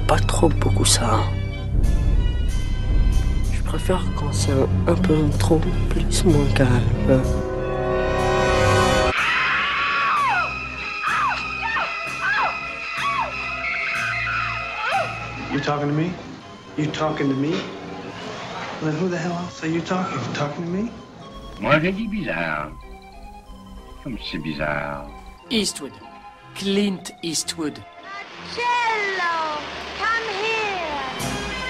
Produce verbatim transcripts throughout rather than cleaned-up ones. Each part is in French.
pas trop beaucoup ça. Je préfère quand c'est un, un peu trop plus moins calme. You talking to me? You talking to me? Then who the hell else are you talking? You talking to me? Moi, j'ai dit bizarre. Comme c'est bizarre. Eastwood. Clint Eastwood. Cello, come here.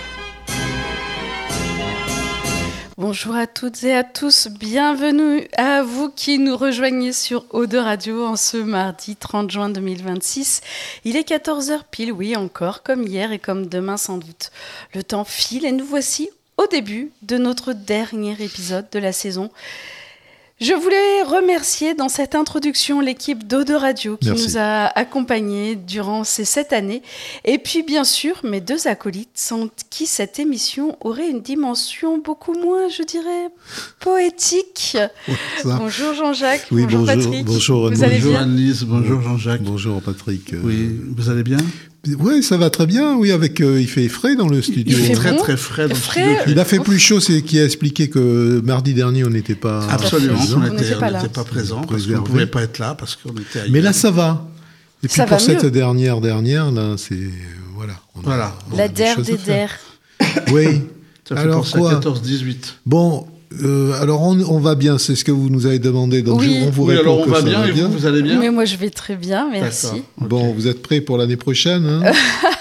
Bonjour à toutes et à tous, bienvenue à vous qui nous rejoignez sur O deux Radio en ce mardi trente juin deux mille vingt-six. Il est quatorze heures pile, oui encore, comme hier et comme demain sans doute. Le temps file et nous voici au début de notre dernier épisode de la saison. Je voulais remercier dans cette introduction l'équipe d'O deux Radio qui Merci. Nous a accompagnés durant ces sept années. Et puis bien sûr, mes deux acolytes sans qui cette émission aurait une dimension beaucoup moins, je dirais, poétique. Ouais, bonjour Jean-Jacques, oui, bonjour, bonjour Patrick. Bonjour, vous bonjour, allez bonjour bien Anne-Lise, bonjour Jean-Jacques. Bonjour Patrick. Oui, vous allez bien ? Oui, ça va très bien. Oui, avec euh, il fait frais dans le studio. Il fait très bon. très frais dans frais, le studio. Il a fait plus chaud, c'est qui a expliqué que mardi dernier on n'était pas. Absolument, présent. on n'était pas, pas, pas présent parce qu'on ne pouvait pas être là parce qu'on était ailleurs. Mais là, ça va. Et puis ça pour cette mieux. dernière dernière, là, c'est voilà. On voilà. A, on La a des der choses des à faire. der. Oui. Ça fait alors pour ça quoi quatorze dix-huit. Bon. Euh, alors on, on va bien, c'est ce que vous nous avez demandé. Donc oui. je, on vous oui, répond alors on que va ça bien va et vous, vous allez bien. Mais moi je vais très bien, merci. Okay. Bon, vous êtes prêts pour l'année prochaine hein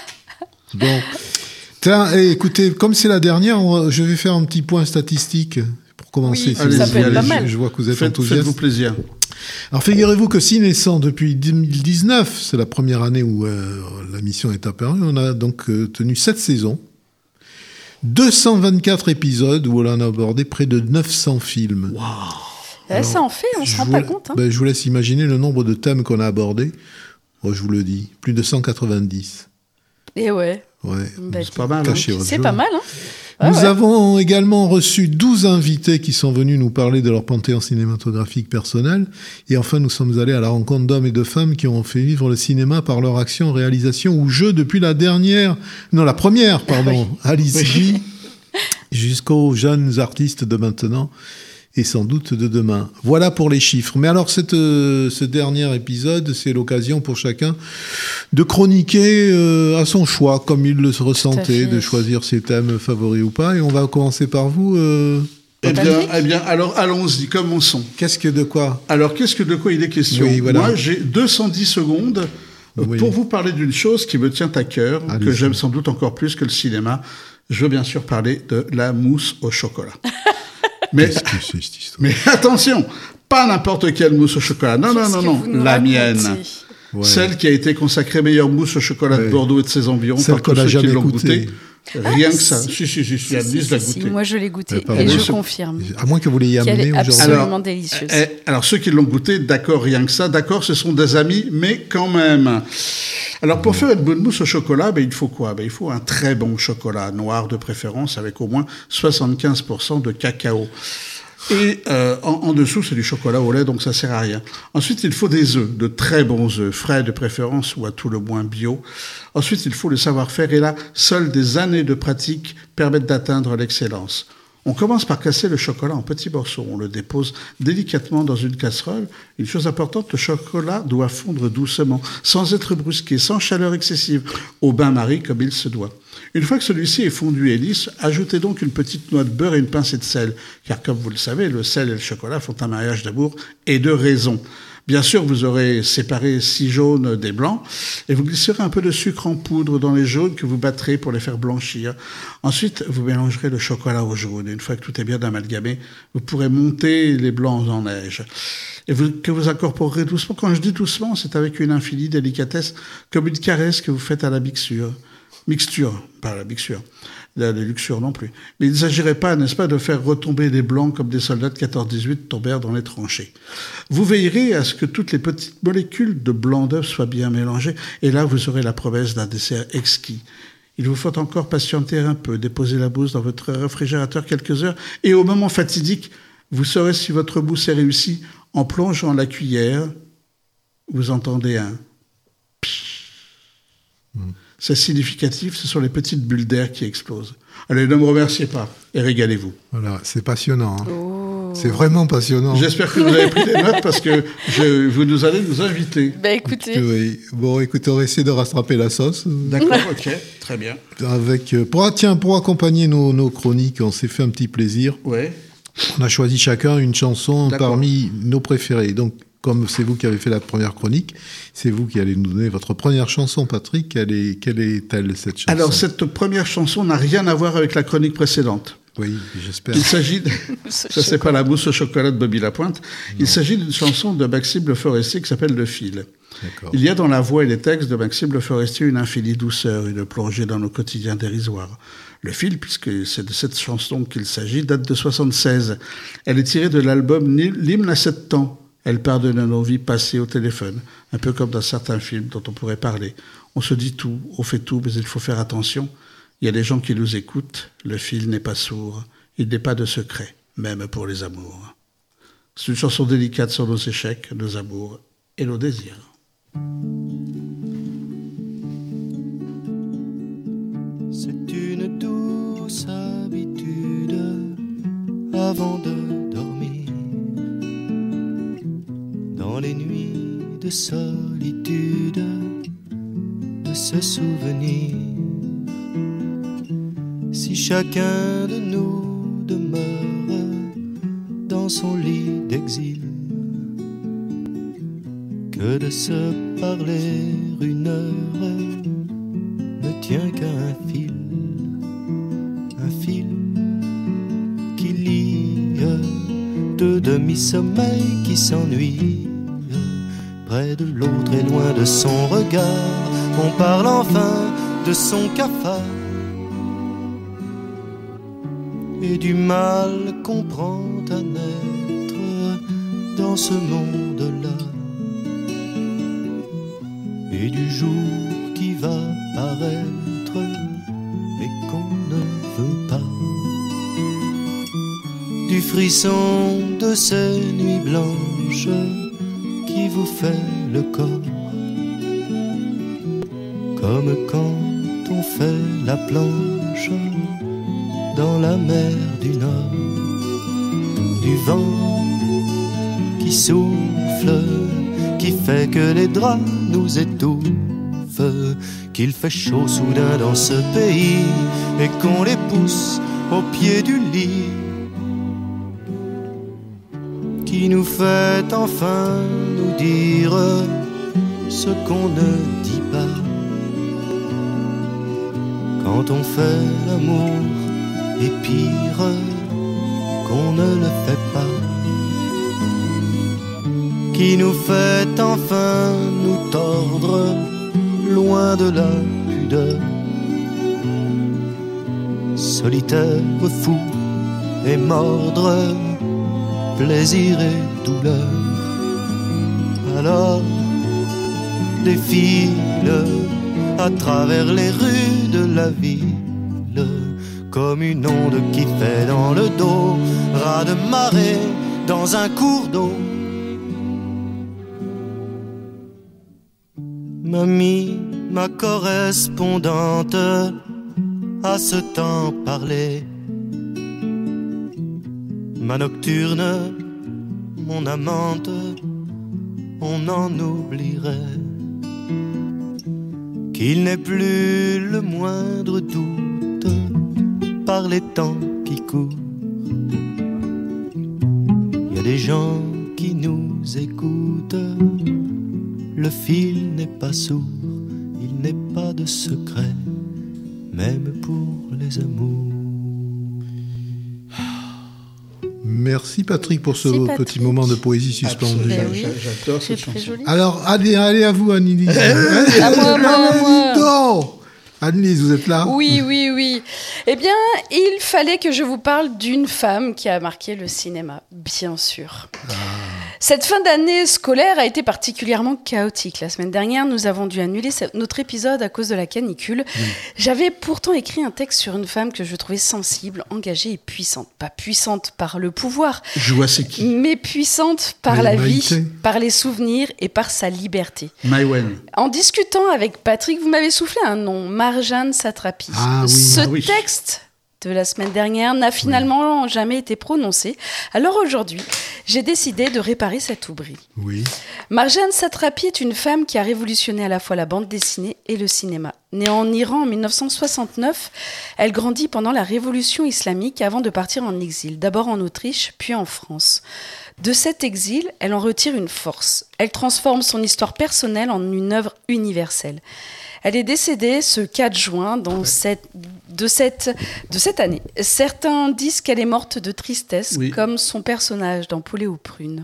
Bon. Tiens, hey, écoutez, comme c'est la dernière, on, je vais faire un petit point statistique pour commencer. Oui, si allez, ça vous peut être voulez. pas mal. Je vois que vous êtes Faites, enthousiaste. Faites-vous plaisir. Alors figurez-vous que si naissant depuis deux mille dix-neuf, c'est la première année où euh, la mission est apparue, on a donc euh, tenu sept saisons, deux cent vingt-quatre épisodes où on a abordé près de neuf cents films. Waouh. Eh, ça en fait, on se rend vous, pas compte. Hein. Ben, je vous laisse imaginer le nombre de thèmes qu'on a abordés. Oh, je vous le dis, plus de cent quatre-vingt-dix. Et ouais. Ouais. Bah, C'est pas mal. Hein. Cachez votre c'est joie. pas mal. Hein. Ouais, Nous ouais. avons également reçu douze invités qui sont venus nous parler de leur panthéon cinématographique personnel. Et enfin, nous sommes allés à la rencontre d'hommes et de femmes qui ont fait vivre le cinéma par leur action, réalisation ou jeu depuis la dernière, non, la première, pardon, Alice Guy, jusqu'aux jeunes artistes de maintenant et sans doute de demain. Voilà pour les chiffres. Mais alors, cette, euh, ce dernier épisode, c'est l'occasion pour chacun de chroniquer euh, à son choix, comme il le ressentait, de choisir ses thèmes favoris ou pas. Et on va commencer par vous. Euh, Eh bien, eh bien, alors allons-y, commençons. Qu'est-ce que de quoi ? Alors, qu'est-ce que de quoi il est question ? Oui, voilà. Moi, j'ai deux cent dix secondes Oui. pour vous parler d'une chose qui me tient à cœur, Allez-y. que j'aime sans doute encore plus que le cinéma. Je veux bien sûr parler de la mousse au chocolat. Mais, Qu'est-ce que c'est cette histoire ? mais attention, pas n'importe quelle mousse au chocolat. Non, non, Qu'est-ce non, que non, vous nous la racontez ? mienne. Ouais. Celle qui a été consacrée meilleure mousse au chocolat Ouais. de Bordeaux et de ses environs Celle par qu'on tous n'a ceux qui jamais l'ont goûtée. goûté. Rien Ah, que ça. si. Si, si, si, si, Anne-Lise Si, l'a si, goûté. moi je l'ai goûté Eh, pas et vrai. je confirme À moins que vous l'ayez qu'elle amené est aujourd'hui. absolument Alors, délicieuse. Eh, alors, ceux qui l'ont goûté, d'accord, rien que ça, d'accord, ce sont des amis, mais quand même. Alors, pour faire une bonne mousse au chocolat, ben, il faut quoi ? Ben, il faut un très bon chocolat noir de préférence, avec au moins soixante-quinze pour cent de cacao. Et euh, en, en dessous, c'est du chocolat au lait, donc ça sert à rien. Ensuite, il faut des œufs, de très bons œufs, frais de préférence ou à tout le moins bio. Ensuite, il faut le savoir-faire, et là, seules des années de pratique permettent d'atteindre l'excellence. On commence par casser le chocolat en petits morceaux. On le dépose délicatement dans une casserole. Une chose importante, le chocolat doit fondre doucement, sans être brusqué, sans chaleur excessive, au bain-marie comme il se doit. Une fois que celui-ci est fondu et lisse, ajoutez donc une petite noix de beurre et une pincée de sel. Car comme vous le savez, le sel et le chocolat font un mariage d'amour et de raison. Bien sûr, vous aurez séparé six jaunes des blancs et vous glisserez un peu de sucre en poudre dans les jaunes que vous battrez pour les faire blanchir. Ensuite, vous mélangerez le chocolat au jaune. Et une fois que tout est bien amalgamé, vous pourrez monter les blancs en neige. Et vous, que vous incorporerez doucement. Quand je dis doucement, c'est avec une infinie délicatesse, comme une caresse que vous faites à la mixture. Mixture, pas la mixture. La luxure non plus. Mais il ne s'agirait pas, n'est-ce pas, de faire retomber les blancs comme des soldats de quatorze dix-huit tombèrent dans les tranchées. Vous veillerez à ce que toutes les petites molécules de blanc d'œuf soient bien mélangées, et là vous aurez la promesse d'un dessert exquis. Il vous faut encore patienter un peu, déposer la mousse dans votre réfrigérateur quelques heures, et au moment fatidique, vous saurez si votre mousse est réussie en plongeant la cuillère. Vous entendez un... Mmh. C'est significatif, ce sont les petites bulles d'air qui explosent. Allez, ne me remerciez pas et régalez-vous. Voilà, c'est passionnant. Hein. Oh. C'est vraiment passionnant. J'espère que vous avez pris des notes parce que je, vous nous allez nous inviter. Bah écoutez. Oui. Bon, écoutez, on va essayer de rattraper la sauce. D'accord, ok, très bien. Avec, pour, ah, tiens, pour accompagner nos, nos chroniques, on s'est fait un petit plaisir. Ouais. On a choisi chacun une chanson D'accord. parmi nos préférées. Donc, comme c'est vous qui avez fait la première chronique, c'est vous qui allez nous donner votre première chanson, Patrick. Quelle est, quelle est-elle, cette chanson ? Alors, cette première chanson n'a rien à voir avec la chronique précédente. Oui, j'espère. Il s'agit de... Ça, c'est pas la mousse au chocolat de Bobby Lapointe. Non. Il s'agit d'une chanson de Maxime Le Forestier qui s'appelle Le Fil. D'accord. Il y a dans la voix et les textes de Maxime Le Forestier une infinie douceur, une plongée dans nos quotidiens dérisoires. Le Fil, puisque c'est de cette chanson qu'il s'agit, date de soixante-seize. Elle est tirée de l'album L'hymne à sept temps. Elle part de nos vies passées au téléphone, un peu comme dans certains films dont on pourrait parler. On se dit tout, on fait tout, mais il faut faire attention. Il y a des gens qui nous écoutent, le fil n'est pas sourd, il n'est pas de secret, même pour les amours. C'est une chanson délicate sur nos échecs, nos amours et nos désirs. C'est une douce habitude avant de dormir, dans les nuits de solitude, de se souvenir. Si chacun de nous demeure dans son lit d'exil, que de se parler une heure ne tient qu'à un fil, un fil qui lie deux demi-sommeils qui s'ennuient. Près de l'autre et loin de son regard, on parle enfin de son cafard et du mal qu'on prend à naître dans ce monde-là, et du jour qui va paraître et qu'on ne veut pas, du frisson de ces nuits blanches qui vous fait le corps, comme quand on fait la planche dans la mer du Nord, du vent qui souffle, qui fait que les draps nous étouffent, qu'il fait chaud soudain dans ce pays et qu'on les pousse au pied du lit, qui nous fait enfin nous dire ce qu'on ne dit pas quand on fait l'amour, et pire qu'on ne le fait pas, qui nous fait enfin nous tordre loin de la pudeur, solitaire, fou et mordre, plaisir et douleur. Alors défile à travers les rues de la ville comme une onde qui fait dans le dos, raz de marée dans un cours d'eau. Mamie, ma correspondante, à ce temps parler, ma nocturne, mon amante, on en oublierait qu'il n'est plus le moindre doute par les temps qui courent. Il y a des gens qui nous écoutent, le fil n'est pas sourd, il n'est pas de secret, même pour les amours. Merci Patrick pour ce Merci, petit Patrick. moment de poésie suspendue. Ben oui. J'adore cette chanson. Joli. Alors, allez, allez à vous, Annelise. À moi, à moi, à moi. Non, Annelise, vous êtes là ? Oui, oui, oui. Eh bien, il fallait que je vous parle d'une femme qui a marqué le cinéma, bien sûr. Ah. Cette fin d'année scolaire a été particulièrement chaotique. La semaine dernière, nous avons dû annuler notre épisode à cause de la canicule. Oui. J'avais pourtant écrit un texte sur une femme que je trouvais sensible, engagée et puissante. Pas puissante par le pouvoir, mais puissante par mais la Maïté. vie, par les souvenirs et par sa liberté. Maïwen. En discutant avec Patrick, vous m'avez soufflé un nom, Marjane Satrapi. Ah, oui. Ce ah, oui. texte de la semaine dernière n'a finalement oui. jamais été prononcé. Alors aujourd'hui, j'ai décidé de réparer cet oubli. Oui. Marjane Satrapi est une femme qui a révolutionné à la fois la bande dessinée et le cinéma. Née en Iran en dix-neuf cent soixante-neuf, elle grandit pendant la révolution islamique avant de partir en exil, d'abord en Autriche, puis en France. De cet exil, elle en retire une force. Elle transforme son histoire personnelle en une œuvre universelle. Elle est décédée ce quatre juin dans cette, de, cette, de cette année. Certains disent qu'elle est morte de tristesse, oui. comme son personnage dans Poulet aux prunes.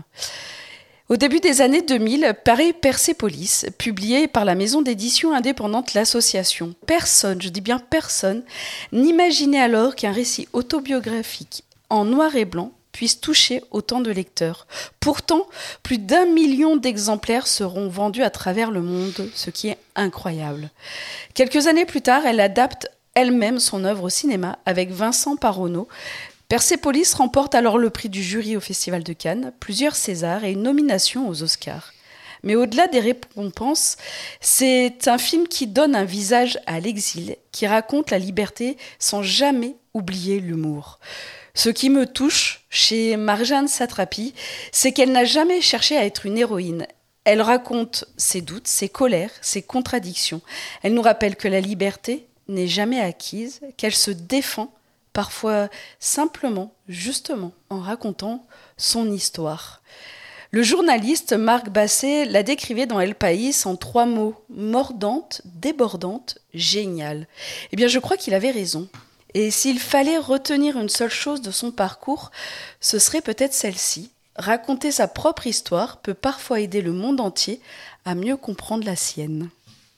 Au début des années deux mille, paraît Persépolis, publié par la maison d'édition indépendante L'Association. Personne, je dis bien personne, n'imaginait alors qu'un récit autobiographique en noir et blanc puisse toucher autant de lecteurs. Pourtant, plus d'un million d'exemplaires seront vendus à travers le monde, ce qui est incroyable. Quelques années plus tard, elle adapte elle-même son œuvre au cinéma avec Vincent Paronneau. Persépolis remporte alors le prix du jury au Festival de Cannes, plusieurs Césars et une nomination aux Oscars. Mais au-delà des récompenses, c'est un film qui donne un visage à l'exil, qui raconte la liberté sans jamais oublier l'humour. Ce qui me touche chez Marjane Satrapi, c'est qu'elle n'a jamais cherché à être une héroïne. Elle raconte ses doutes, ses colères, ses contradictions. Elle nous rappelle que la liberté n'est jamais acquise, qu'elle se défend, parfois simplement, justement, en racontant son histoire. Le journaliste Marc Basset la décrivait dans El País en trois mots, mordante, débordante, géniale. Eh bien, je crois qu'il avait raison. Et s'il fallait retenir une seule chose de son parcours, ce serait peut-être celle-ci. Raconter sa propre histoire peut parfois aider le monde entier à mieux comprendre la sienne.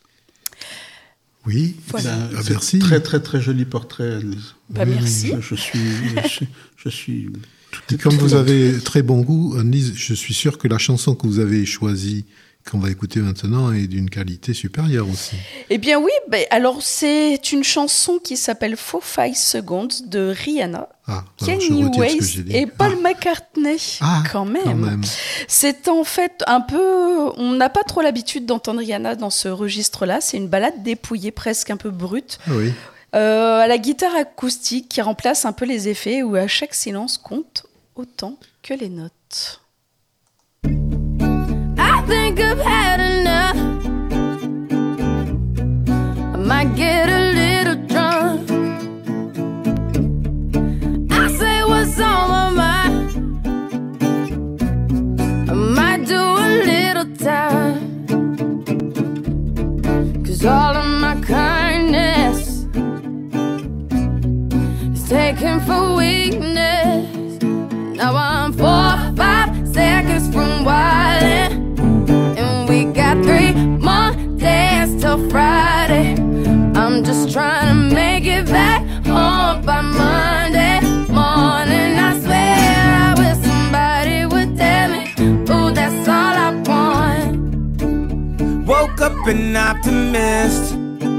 Oui, voilà. Ben, ah, merci. Très, très, très joli portrait, Annelise. Bah, oui, merci. Je, je suis... Je suis, je suis tout Et comme vous avez très bon goût, Annelise, je suis sûr que la chanson que vous avez choisie, qu'on va écouter maintenant, est d'une qualité supérieure aussi. Eh bien oui, bah, alors c'est une chanson qui s'appelle Four Five Seconds de Rihanna, ah, Kanye West et Paul ah. McCartney. Ah, quand même. quand même. C'est en fait un peu... On n'a pas trop l'habitude d'entendre Rihanna dans ce registre-là. C'est une ballade dépouillée, presque un peu brute. Ah oui. Euh, à la guitare acoustique qui remplace un peu les effets, où à chaque silence compte autant que les notes. I think I've had enough. I might get a little drunk. I say what's on my mind. I might do a little time. 'Cause all of my kindness is taken for weakness. Now I'm four or five seconds from wildin'. We got three more days till Friday. I'm just trying to make it back home by Monday morning. I swear I wish somebody would tell me, ooh, that's all I want. Woke up an optimist.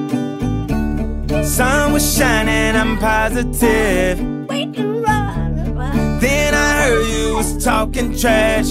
Sun was shining, I'm positive. Then I heard you was talking trash.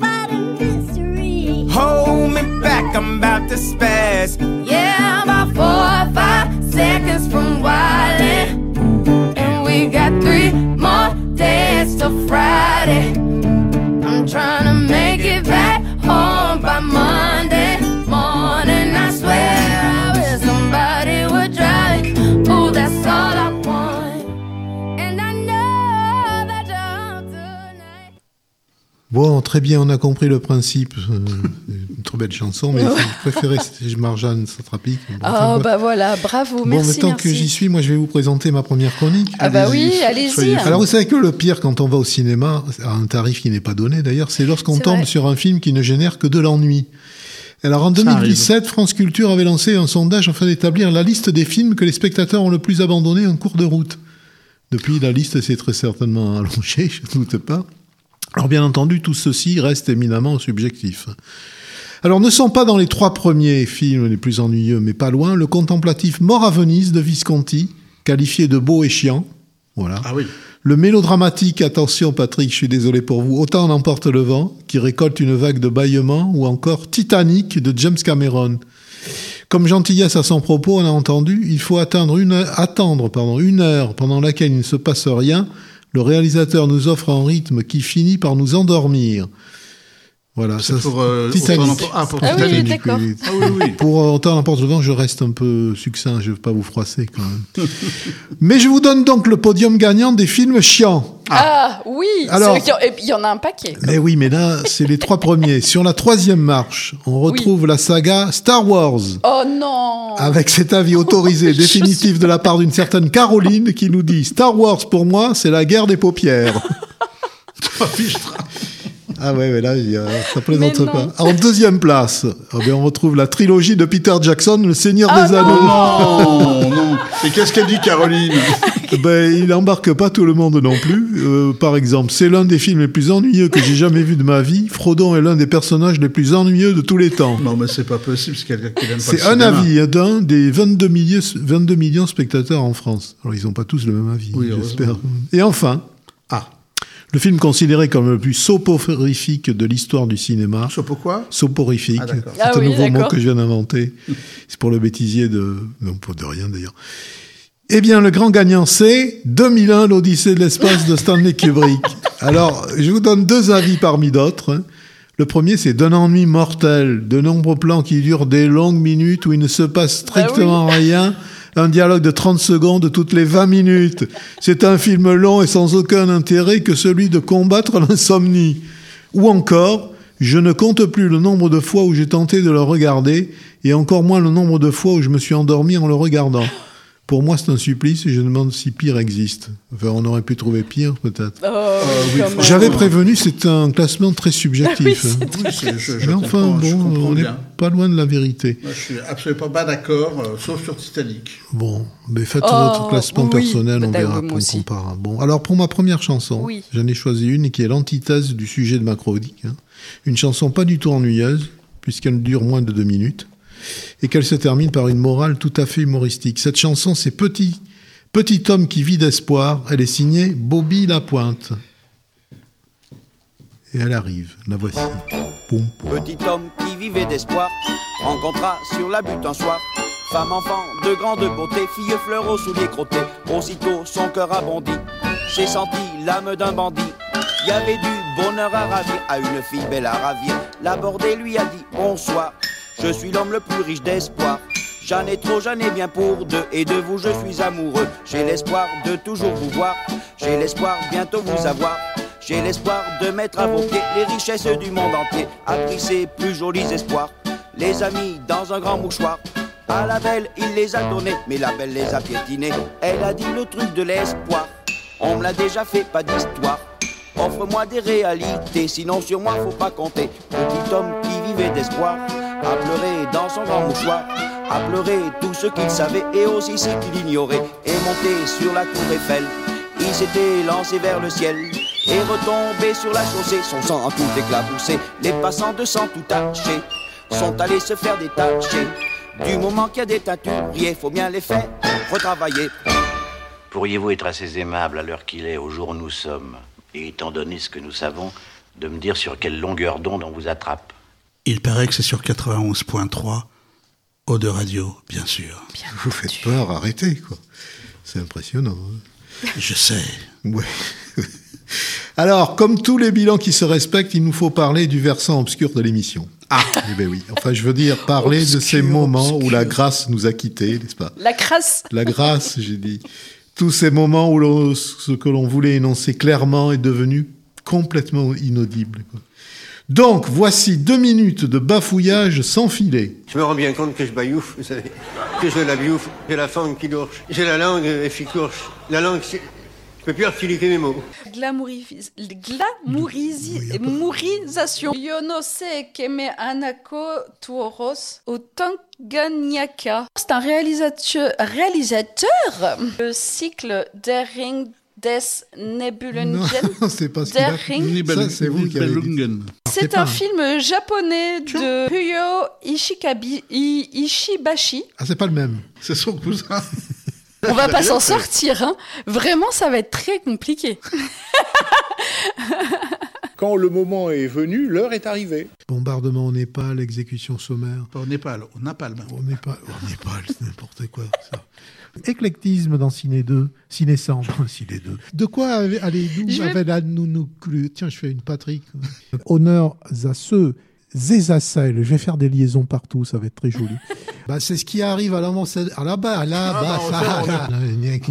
Hold me back, I'm about to spaz. Yeah, I'm about four or five seconds from wildin'. And we got three more days till Friday. I'm trying to make it back home by Monday morning. I swear I wish somebody would drive me. Ooh, that's all I want. And I know that you're tonight. Bon, très bien, on a compris le principe. Une trop belle chanson, mais je préférais Marjane Satrapi. Ah oh, bah voilà, bravo, merci. Bon, maintenant merci. que j'y suis, moi je vais vous présenter ma première chronique. Ah bah oui, allez-y. Soyez... Alors vous savez que le pire quand on va au cinéma, à un tarif qui n'est pas donné d'ailleurs, c'est lorsqu'on c'est tombe vrai. sur un film qui ne génère que de l'ennui. Alors en deux mille dix-sept, France Culture avait lancé un sondage afin d'établir la liste des films que les spectateurs ont le plus abandonnés en cours de route. Depuis, la liste s'est très certainement allongée, je ne doute pas. Alors bien entendu, tout ceci reste éminemment subjectif. Alors ne sont pas dans les trois premiers films les plus ennuyeux, mais pas loin, le contemplatif Mort à Venise de Visconti, qualifié de beau et chiant. Voilà. Ah oui. Le mélodramatique, attention Patrick, je suis désolé pour vous, Autant en emporte le vent, qui récolte une vague de bâillements, ou encore Titanic de James Cameron. Comme gentillesse à son propos, on a entendu, il faut attendre une heure, attendre pardon, une heure pendant laquelle il ne se passe rien. Le réalisateur nous offre un rythme qui finit par nous endormir. Voilà, c'est ça, pour euh, Titanic. Ah, pour ah Titanic. oui, d'accord. Oui. Ah oui, oui. Pour euh, Autant n'importe le vent, je reste un peu succinct, je ne veux pas vous froisser quand même. Mais je vous donne donc le podium gagnant des films chiants. Ah, ah oui. Alors, c'est vrai qu'il y en- et il y en a un paquet. quoi. Mais oui, mais là, c'est les trois premiers. Sur la troisième marche, on retrouve la saga Star Wars. Oh non. Avec cet avis autorisé définitif de la part d'une certaine Caroline qui nous dit « Star Wars, pour moi, c'est la guerre des paupières ». Ah ouais, mais là, il y a- ça plaisante Mais non. pas. En deuxième place, eh bien, on retrouve la trilogie de Peter Jackson, Le Seigneur Ah des non. Anneaux. Non, non. Et qu'est-ce qu'elle dit, Caroline? Ben, il embarque pas tout le monde non plus. Euh, par exemple, c'est l'un des films les plus ennuyeux que j'ai jamais vu de ma vie. Frodon est l'un des personnages les plus ennuyeux de tous les temps. Non, mais c'est pas possible, c'est quelqu'un qui n'aime pas C'est le un cinéma. avis d'un des vingt-deux millions, vingt-deux millions de spectateurs en France. Alors, ils n'ont pas tous le même avis, Oui, j'espère. heureusement. Et enfin, Ah, le film considéré comme le plus soporifique de l'histoire du cinéma. so pourquoi? Soporifique. Ah, d'accord. C'est Ah un oui, nouveau mot d'accord. que je viens d'inventer. C'est pour le bêtisier de... Non, pas de rien d'ailleurs. Eh bien, le grand gagnant, c'est deux mille un, l'Odyssée de l'espace de Stanley Kubrick. Alors, je vous donne deux avis parmi d'autres. hein. Le premier, c'est d'un ennui mortel, de nombreux plans qui durent des longues minutes où il ne se passe strictement rien, un dialogue de trente secondes toutes les vingt minutes. C'est un film long et sans aucun intérêt que celui de combattre l'insomnie. Ou encore, je ne compte plus le nombre de fois où j'ai tenté de le regarder, et encore moins le nombre de fois où je me suis endormi en le regardant. Pour moi, c'est un supplice et je me demande si pire existe. Enfin, on aurait pu trouver pire, peut-être. Oh, oui, quand même. J'avais prévenu, c'est un classement très subjectif. Oui, hein. Oui, c'est- je, je Mais enfin, comprends, je bon, comprends on n'est bien. pas loin de la vérité. Moi, je suis absolument pas d'accord, euh, sauf sur Titanic. Bon, mais faites Oh, votre classement oui. personnel, on Bah, verra, oui, moi on aussi. comparera. Bon, alors pour ma première chanson, Oui. j'en ai choisi une qui est l'antithèse du sujet de ma chronique. hein. Une chanson pas du tout ennuyeuse, puisqu'elle dure moins de deux minutes, et qu'elle se termine par une morale tout à fait humoristique. Cette chanson, c'est Petit, Petit homme qui vit d'espoir. Elle est signée Bobby Lapointe. Et elle arrive, la voici. Boum, boum. Petit homme qui vivait d'espoir rencontra sur la butte un soir femme, enfant, de grande beauté, fille fleur aux souliers crottés. Aussitôt son cœur a bondi, j'ai senti l'âme d'un bandit. Il y avait du bonheur à ravir, à une fille belle à ravir. L'abordé lui a dit bonsoir, je suis l'homme le plus riche d'espoir. J'en ai trop, j'en ai bien pour deux, et de vous je suis amoureux. J'ai l'espoir de toujours vous voir, j'ai l'espoir bientôt vous avoir. J'ai l'espoir de mettre à vos pieds les richesses du monde entier. A pris ses plus jolis espoirs, les a mis dans un grand mouchoir. À la belle, il les a donnés, mais la belle les a piétinés. Elle a dit le truc de l'espoir, on me l'a déjà fait, pas d'histoire. Offre-moi des réalités, sinon sur moi faut pas compter. Petit homme qui vivait d'espoir a pleuré dans son grand mouchoir, a pleuré tout ce qu'il savait et aussi ce qu'il ignorait. Et monté sur la tour Eiffel, il s'était lancé vers le ciel et retombé sur la chaussée, son sang en tout éclaboussé. Les passants de sang tout taché sont allés se faire détacher. Du moment qu'il y a des teinturiers, faut bien les faire retravailler. Pourriez-vous être assez aimable à l'heure qu'il est, au jour où nous sommes, et étant donné ce que nous savons, de me dire sur quelle longueur d'onde on vous attrape? Il paraît que c'est sur quatre-vingt-onze point trois, Eau de Radio, bien sûr. Bien Vous faites peur, arrêtez, quoi. C'est impressionnant. hein. Je sais. Ouais. Alors, comme tous les bilans qui se respectent, il nous faut parler du versant obscur de l'émission. Ah, eh ben oui. Enfin, je veux dire, parler Obscur, de ces moments obscur. où la grâce nous a quittés, n'est-ce pas? La crasse. La grâce, j'ai dit. Tous ces moments où l'on- ce que l'on voulait énoncer clairement est devenu complètement inaudible, quoi. Donc, voici deux minutes de bafouillage sans filet. Je me rends bien compte que je baillouffe, vous savez, que je la biouffe, j'ai la forme qui dourche, j'ai la langue efficourche. La langue, c'est... je peux plus articuler mes mots. Glamouris... Glamouris... Mourisation. Yo no sé que me anaco tuoros au Tanganyika. C'est un réalisateur... réalisateur. Le cycle Daring des Nebulungen Non, c'est pas ce qu'il der a Ring. Ça, c'est vous qui avez dit. C'est un film japonais de Ryo Ishikabi, I- Ishibashi. Ah, c'est pas le même. C'est son cousin. On va pas s'en sortir, hein. Vraiment, ça va être très compliqué. Quand le moment est venu, l'heure est arrivée. Bombardement au Népal, exécution sommaire. Pas au Népal, au Napalm. Au Népal, au Népal, c'est n'importe quoi, ça. Éclectisme dans Ciné deux, Ciné cent, Ciné deux. De quoi allez-nous Je vais- avec la nounou clu- Tiens, je fais une Patrick. Honneur à ceux, Zézacel. Je vais faire des liaisons partout, ça va être très joli. Bah, c'est ce qui arrive à la à là-bas, là-bas, Ah, bah, ça.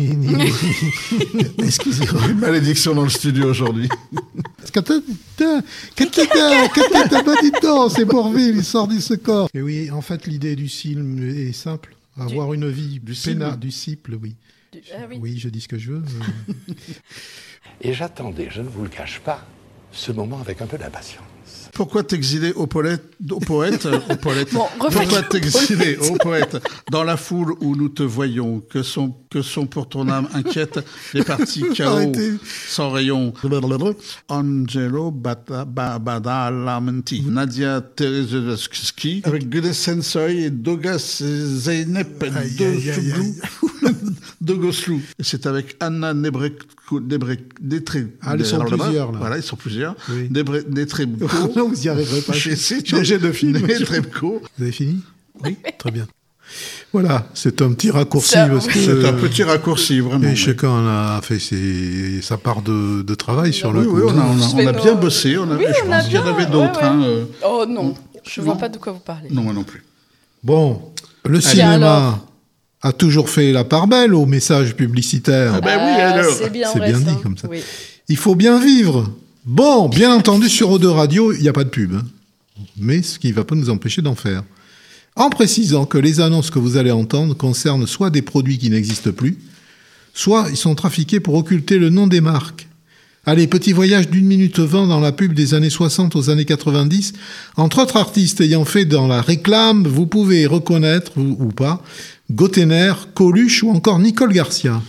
on Excusez-moi. Une malédiction dans le studio aujourd'hui. Qu'est-ce que t'as pas dit non, c'est Bourville, il sort du secor. Et oui, en fait, l'idée du film est simple. Avoir une vie du peinard, cible. du cible, oui. Du- ah oui. Oui, je dis ce que je veux. Et j'attendais, je ne vous le cache pas, ce moment avec un peu d'impatience. Pourquoi t'exiler au poète, au poète, euh, au poète Bon, refais- Pourquoi t'exiler au poète dans la foule où nous te voyons? Que sont, que sont pour ton âme inquiète les parties K O Arrêtez. sans rayon? Angelo Bata- Ba- Badalamenti, Nadia Terezewski, avec Gules Sensoy et Dogas Zeynep Aïe, aïe, aïe, aïe. Dogoslou. Et c'est avec Anna Nebrekko, Nebrek, Netre- Ah, ils sont plusieurs, là. Voilà, ils sont plusieurs. Oui. Nebre- Netrebko. Non, vous y arriverez pas. Chez Changez de film. Netrebko. Vous avez fini? Oui, très bien. Voilà, c'est un petit raccourci. Ça, parce que, C'est un petit raccourci, vraiment. Et oui. chacun a fait ses, sa part de, de travail sur le Oui, coup. oui, on a, on a- Je on fais a nos- bien bossé. On a, Oui, je on a pense qu'il y en bien, avait ouais, d'autres. ouais. hein, euh, Oh non, je vois Non. pas de quoi vous parlez. Non, moi non plus. Bon, le Tiens, cinéma alors. a toujours fait la part belle au message publicitaire. Ah ben oui, Ah, alors. c'est bien, C'est vrai, bien ça. dit comme ça. Oui. Il faut bien vivre. Bon, bien entendu, sur O deux Radio, il n'y a pas de pub. hein. Mais ce qui ne va pas nous empêcher d'en faire. En précisant que les annonces que vous allez entendre concernent soit des produits qui n'existent plus, soit ils sont trafiqués pour occulter le nom des marques. Allez, petit voyage d'une minute vingt dans la pub des années soixante aux années quatre-vingt-dix. Entre autres artistes ayant fait dans la réclame, vous pouvez reconnaître, ou, ou pas, Gottener, Coluche ou encore Nicole Garcia.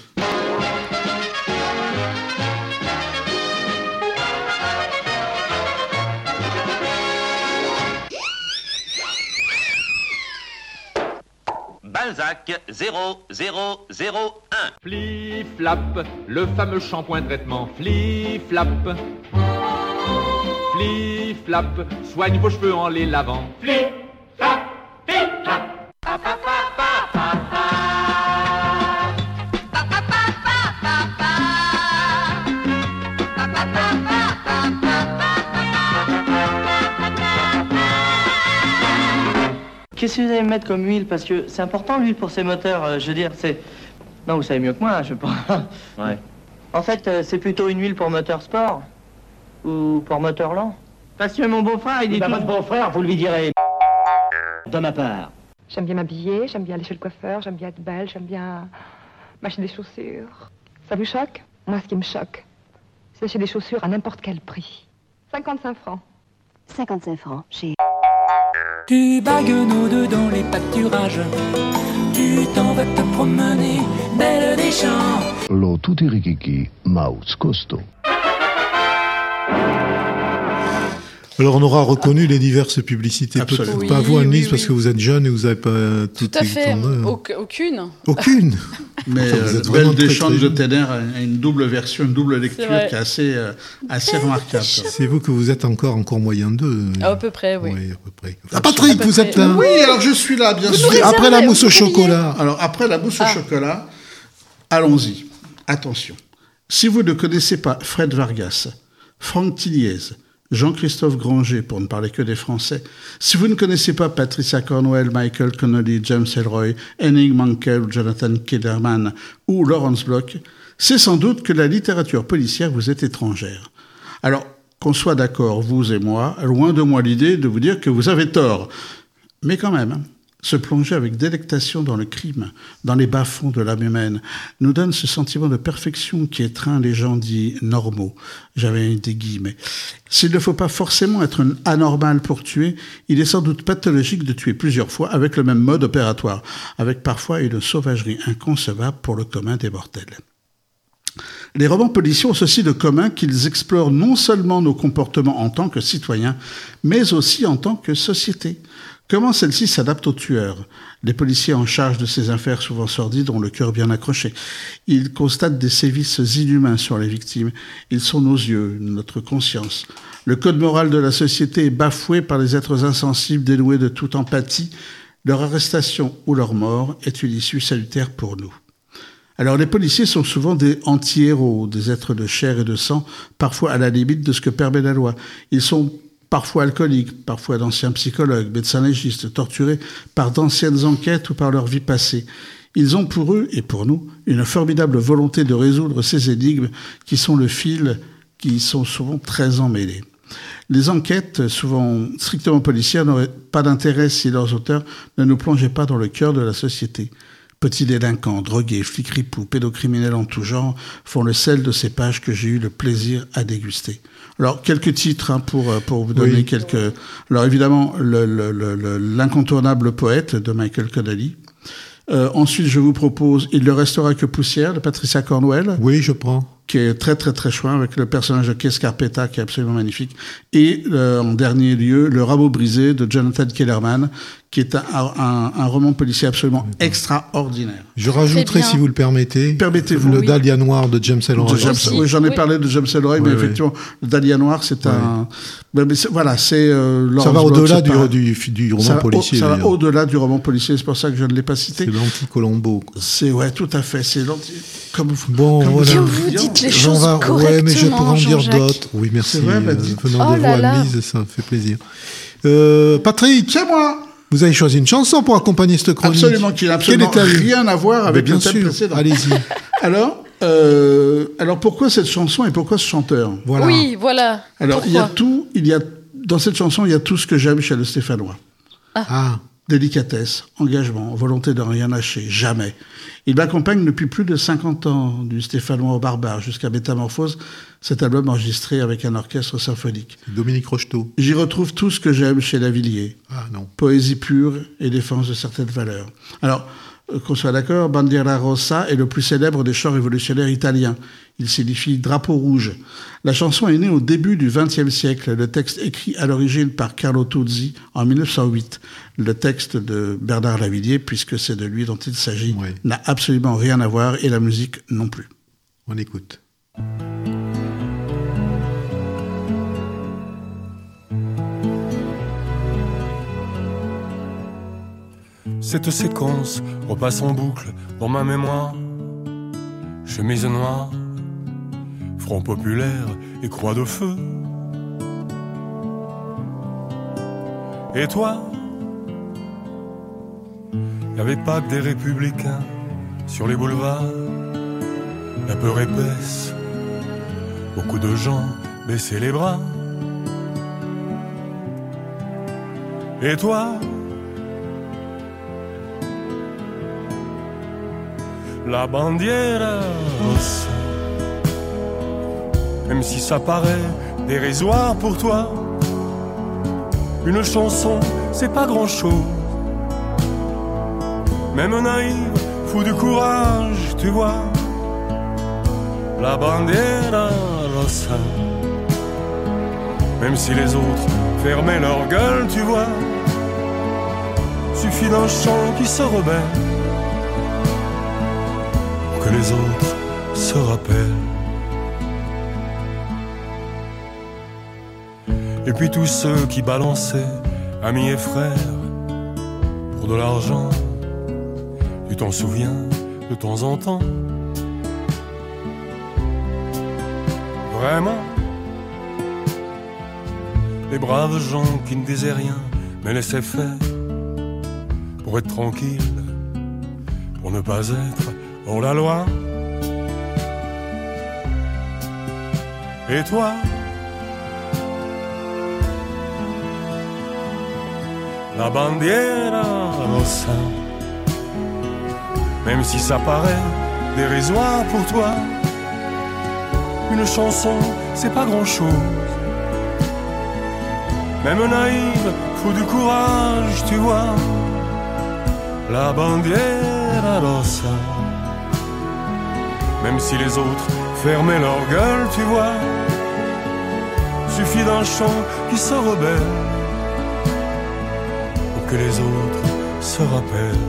Balzac zéro zéro zéro un. Flip-flap, le fameux shampoing de traitement. Flip-flap. Flip-flap, soigne vos cheveux en les lavant. Flip-flap, flip-flap. Qu'est-ce que vous allez mettre comme huile? Parce que c'est important l'huile pour ces moteurs, euh, je veux dire, c'est... Non, vous savez mieux que moi, je pense. Ouais. En fait, euh, c'est plutôt une huile pour moteur sport ou pour moteur lent. Parce que mon beau-frère, il dit tout... Votre beau-frère, vous lui direz... De ma part. J'aime bien m'habiller, j'aime bien aller chez le coiffeur, j'aime bien être belle, j'aime bien m'acheter des chaussures. Ça vous choque? Moi, ce qui me choque, c'est d'acheter des chaussures à n'importe quel prix. cinquante-cinq francs. cinquante-cinq francs, chez... Tu bagues nos deux dans les pâturages. Tu t'en vas te promener, belle des champs. Lo tutti rikiki mouse costo. Alors on aura reconnu les diverses publicités. Absolument. Peut-être pas Oui, vous, Annelise, oui, parce oui. que vous êtes jeune et vous n'avez pas tout Tout à fait. entendu. Auc- aucune. Aucune. Mais Enfin, vous euh, êtes vraiment Belle très, Deschamps très de jeune. Gottener a une double version, une double lecture vrai. qui est assez, euh, assez remarquable. C'est vous que vous êtes encore en cours moyen deux. À peu près, oui. Oui, à peu près. Ah, Patrick, À peu vous près. êtes là. Oui, alors je suis là, bien Vous sûr. nous réservez, Après la mousse vous au prévenez. chocolat. Alors, après la mousse Ah. au chocolat, allons-y. Attention. Si vous ne connaissez pas Fred Vargas, Franck Tilliez, Jean-Christophe Granger, pour ne parler que des Français, si vous ne connaissez pas Patricia Cornwell, Michael Connolly, James Ellroy, Henning Mankell, Jonathan Kederman ou Lawrence Bloch, c'est sans doute que la littérature policière vous est étrangère. Alors, qu'on soit d'accord, vous et moi, loin de moi l'idée de vous dire que vous avez tort. Mais quand même, se plonger avec délectation dans le crime, dans les bas-fonds de l'âme humaine, nous donne ce sentiment de perfection qui étreint les gens dits normaux. J'avais des guillemets. S'il ne faut pas forcément être un anormal pour tuer, il est sans doute pathologique de tuer plusieurs fois avec le même mode opératoire, avec parfois une sauvagerie inconcevable pour le commun des mortels. Les romans policiers ont ceci de commun qu'ils explorent non seulement nos comportements en tant que citoyens, mais aussi en tant que société. Comment celle-ci s'adapte aux tueurs? Les policiers en charge de ces affaires souvent sordides ont le cœur bien accroché. Ils constatent des sévices inhumains sur les victimes. Ils sont nos yeux, notre conscience. Le code moral de la société est bafoué par les êtres insensibles dénués de toute empathie. Leur arrestation ou leur mort est une issue salutaire pour nous. Alors les policiers sont souvent des anti-héros, des êtres de chair et de sang, parfois à la limite de ce que permet la loi. Ils sont parfois alcooliques, parfois d'anciens psychologues, médecins légistes, torturés par d'anciennes enquêtes ou par leur vie passée. Ils ont pour eux, et pour nous, une formidable volonté de résoudre ces énigmes qui sont le fil, qui sont souvent très emmêlés. Les enquêtes, souvent strictement policières, n'auraient pas d'intérêt si leurs auteurs ne nous plongeaient pas dans le cœur de la société. Petits délinquants, drogués, flics ripoux, pédocriminels en tout genre font le sel de ces pages que j'ai eu le plaisir à déguster. Alors, quelques titres hein, pour, pour vous donner oui. quelques... Alors, évidemment, le, le, le, l'incontournable poète de Michael Connelly. Euh, ensuite, je vous propose Il ne restera que poussière de Patricia Cornwell. Oui, je prends. Qui est très, très, très chouin avec le personnage de Kay Scarpetta qui est absolument magnifique. Et, euh, en dernier lieu, Le rameau brisé de Jonathan Kellerman, qui est un, un, un roman policier absolument mmh. extraordinaire. Je rajouterai, si vous le permettez, Permettez-vous. le oui. Dahlia Noir de James Ellroy. Oui, j'en ai oui. parlé de James Ellroy, oui, mais oui. effectivement, le Dahlia Noir, c'est oui. un... Mais, mais c'est, voilà, c'est... Euh, ça va au-delà du, pas... du, du roman ça policier. Au, ça va au-delà du roman policier, c'est pour ça que je ne l'ai pas cité. C'est l'anti-Colombo. C'est, ouais, tout à fait, c'est l'anti... Comme vous, bon, comme voilà. vous, vous dites les choses va, correctement, ouais, mais je pourrais en dire Jean-Jacques. d'autres. Oui, merci. C'est vrai, bah, euh, venant oh de là vous, là. Anne-Lise, ça me fait plaisir. Euh, Patrick, c'est moi. Vous avez choisi une chanson pour accompagner cette chronique. Absolument, qui n'a absolument rien à voir avec bien le thème sûr. précédent. Allez-y. Alors, euh, alors pourquoi cette chanson et pourquoi ce chanteur? Voilà. Oui, voilà. Alors, pourquoi il y a tout, il y a, dans cette chanson, il y a tout ce que j'aime chez le Stéphanois. Ah. ah. Délicatesse, engagement, volonté de rien lâcher, jamais. Il m'accompagne depuis plus de cinquante ans, du Stéphanois au Barbare jusqu'à Métamorphose, cet album enregistré avec un orchestre symphonique. Dominique Rocheteau. J'y retrouve tout ce que j'aime chez Lavilliers. Ah non. Poésie pure et défense de certaines valeurs. Alors, euh, qu'on soit d'accord, Bandiera Rossa est le plus célèbre des chants révolutionnaires italiens. Il signifie drapeau rouge. La chanson est née au début du vingtième siècle. Le texte écrit à l'origine par Carlo Tuzzi en mille neuf cent huit. Le texte de Bernard Lavilliers, puisque c'est de lui dont il s'agit, oui. n'a absolument rien à voir et la musique non plus. On écoute. Cette séquence repasse en boucle dans ma mémoire. Chemise noire, front populaire et croix de feu. Et toi, y'avait pas que des républicains sur les boulevards. La peur épaisse, beaucoup de gens baissaient les bras. Et toi, la bandiera rossa, même si ça paraît dérisoire pour toi, une chanson, c'est pas grand-chose. Même naïve, fou de courage, tu vois, la bandiera rossa, même si les autres fermaient leur gueule, tu vois, suffit d'un chant qui se rebelle que les autres se rappellent. Et puis tous ceux qui balançaient, amis et frères, pour de l'argent, tu t'en souviens de temps en temps? Vraiment? Les braves gens qui ne disaient rien, mais laissaient faire, pour être tranquilles, pour ne pas être hors la loi. Et toi, la bandiera rossa, même si ça paraît dérisoire pour toi, une chanson, c'est pas grand-chose. Même naïve, fou du courage, tu vois, la bandiera rossa, même si les autres fermer leur gueule, tu vois. Suffit d'un chant qui se rebelle pour que les autres se rappellent.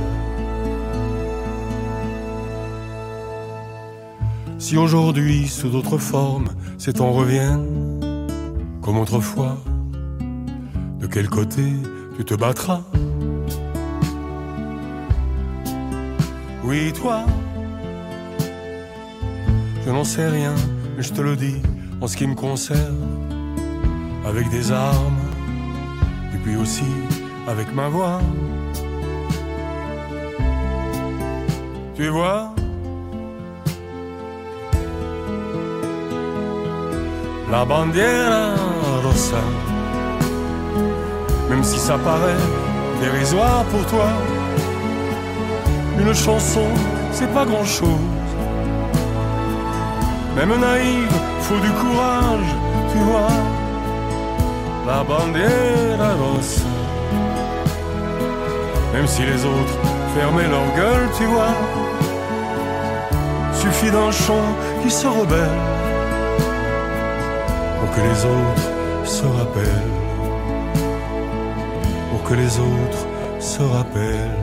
Si aujourd'hui, sous d'autres formes, ces temps reviennent, comme autrefois, de quel côté tu te battras? Oui, toi, je n'en sais rien, mais je te le dis, en ce qui me concerne, avec des armes, et puis aussi avec ma voix. Tu vois, la bandiera rossa, même si ça paraît dérisoire pour toi, une chanson, c'est pas grand-chose. Même naïve, faut du courage, tu vois. La bandiera rossa, même si les autres fermaient leur gueule, tu vois. Suffit d'un chant qui se rebelle pour que les autres se rappellent, pour que les autres se rappellent.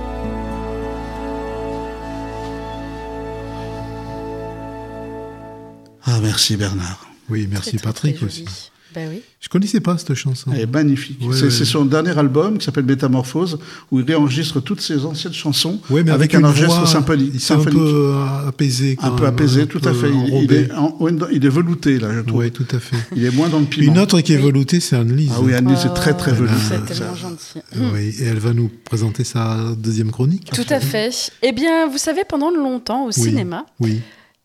Ah, merci Bernard. Oui, merci Très, très, Patrick très aussi. joli. Ben oui. Je connaissais pas cette chanson. Elle est magnifique. Ouais, c'est, ouais. c'est son dernier album qui s'appelle Métamorphose, où il réenregistre toutes ses anciennes chansons Ouais, mais avec, avec un une enregistrement voix, symphonique. il s'est un peu apaisé. Un peu apaisé, tout à fait. Il, il, est en, il est velouté, là, je trouve. Oui, tout à fait. Il est moins dans le piment. Une autre qui est veloutée, c'est Anne-Lise. Ah oui, Anne-Lise est très, très veloutée. C'est tellement gentil. Oui, et elle va nous présenter sa deuxième chronique. Tout à fait. Eh bien, vous savez, pendant longtemps, au Oui, cinéma, oui.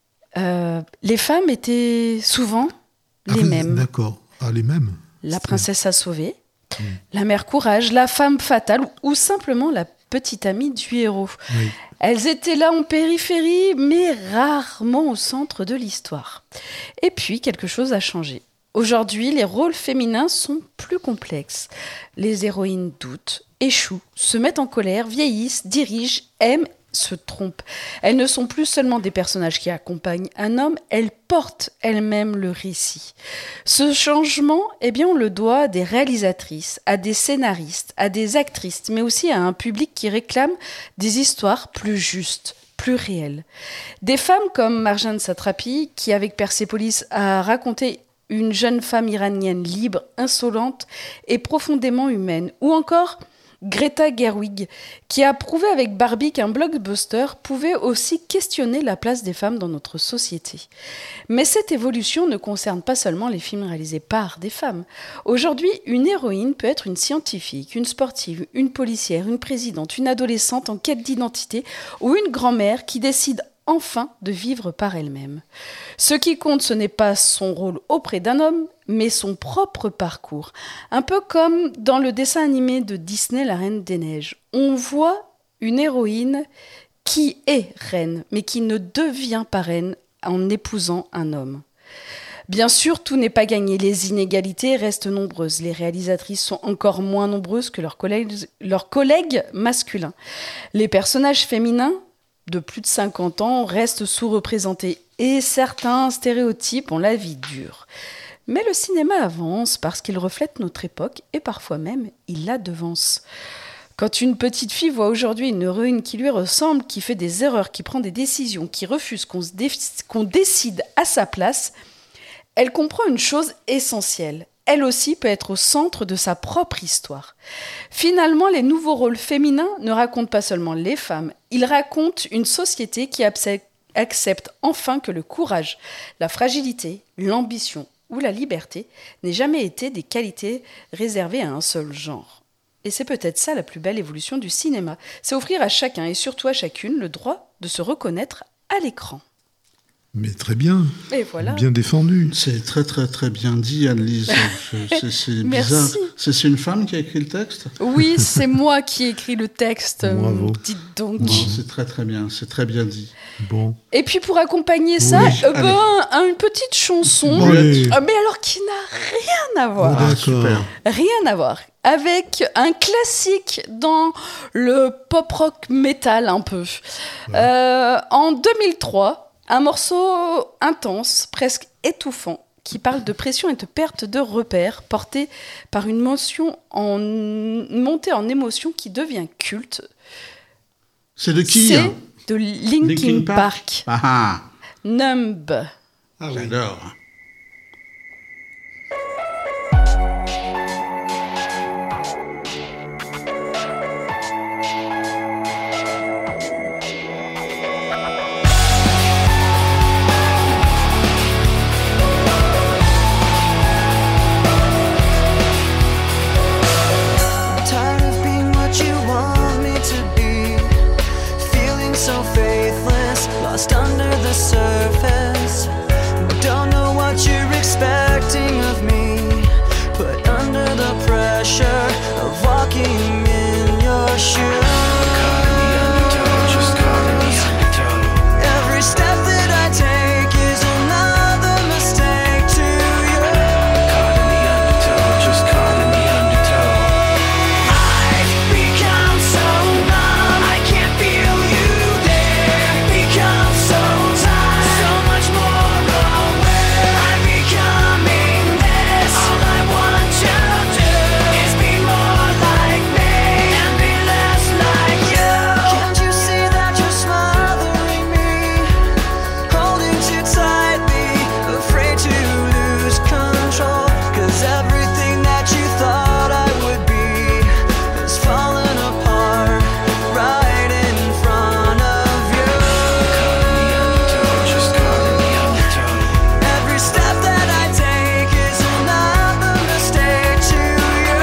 euh, les femmes étaient souvent Ah, les vous- mêmes. D'accord. Ah, les mêmes. La princesse à sauver, la mère courage, la femme fatale ou simplement la petite amie du héros. Oui. Elles étaient là en périphérie, mais rarement au centre de l'histoire. Et puis, quelque chose a changé. Aujourd'hui, les rôles féminins sont plus complexes. Les héroïnes doutent, échouent, se mettent en colère, vieillissent, dirigent, aiment, se trompent. Elles ne sont plus seulement des personnages qui accompagnent un homme, elles portent elles-mêmes le récit. Ce changement, eh bien, on le doit à des réalisatrices, à des scénaristes, à des actrices, mais aussi à un public qui réclame des histoires plus justes, plus réelles. Des femmes comme Marjane Satrapi, qui avec Persépolis a raconté une jeune femme iranienne libre, insolente et profondément humaine, ou encore Greta Gerwig, qui a prouvé avec Barbie qu'un blockbuster pouvait aussi questionner la place des femmes dans notre société. Mais cette évolution ne concerne pas seulement les films réalisés par des femmes. Aujourd'hui, une héroïne peut être une scientifique, une sportive, une policière, une présidente, une adolescente en quête d'identité ou une grand-mère qui décide enfin de vivre par elle-même. Ce qui compte, ce n'est pas son rôle auprès d'un homme, mais son propre parcours. Un peu comme dans le dessin animé de Disney, La Reine des Neiges. On voit une héroïne qui est reine, mais qui ne devient pas reine en épousant un homme. Bien sûr, tout n'est pas gagné. Les inégalités restent nombreuses. Les réalisatrices sont encore moins nombreuses que leurs collègues, leurs collègues masculins. Les personnages féminins de plus de cinquante ans restent sous-représentés et certains stéréotypes ont la vie dure. Mais le cinéma avance parce qu'il reflète notre époque et parfois même il la devance. Quand une petite fille voit aujourd'hui une héroïne qui lui ressemble, qui fait des erreurs, qui prend des décisions, qui refuse qu'on, se dé- qu'on décide à sa place, elle comprend une chose essentielle. Elle aussi peut être au centre de sa propre histoire. Finalement, les nouveaux rôles féminins ne racontent pas seulement les femmes, ils racontent une société qui accepte enfin que le courage, la fragilité, l'ambition ou la liberté n'aient jamais été des qualités réservées à un seul genre. Et c'est peut-être ça la plus belle évolution du cinéma, c'est offrir à chacun et surtout à chacune le droit de se reconnaître à l'écran. Mais très bien. Et voilà. Bien défendu. C'est très très très bien dit, Anne-Lise. C'est, c'est, c'est bizarre. C'est, c'est une femme qui a écrit le texte ? Oui, c'est moi qui ai écrit le texte. Bravo. Dites donc. Non, c'est très très bien, c'est très bien dit. Bon. Et puis pour accompagner ça, Oui, euh, ben, un- une petite chanson, Bon, allez. euh, mais alors qui n'a rien à voir. Ah, super. d'accord. Rien à voir. Avec un classique dans le pop-rock metal un peu. Euh, en deux mille trois, Un morceau intense, presque étouffant, qui parle de pression et de perte de repères, porté par une motion en... montée en émotion qui devient culte. C'est de qui C'est hein de Linkin, Linkin Park. Park. Ah ah. Numb. Ah oui. J'adore. Tired of being what you want me to be, feeling so faithless, lost under the surface. Don't know what you're expecting of me, put under the pressure of walking in your shoes. Every step that I take is another mistake to you. I've become so numb, I can't feel you there. Become so tired, so much more aware. I'm becoming this. All I want you to do is be more like me and be less like you. Can't you see that you're smothering me, holding too tightly, afraid to lose control? 'Cause everything that you thought I would be is falling apart right in front of you. Every step that I take is another mistake to you.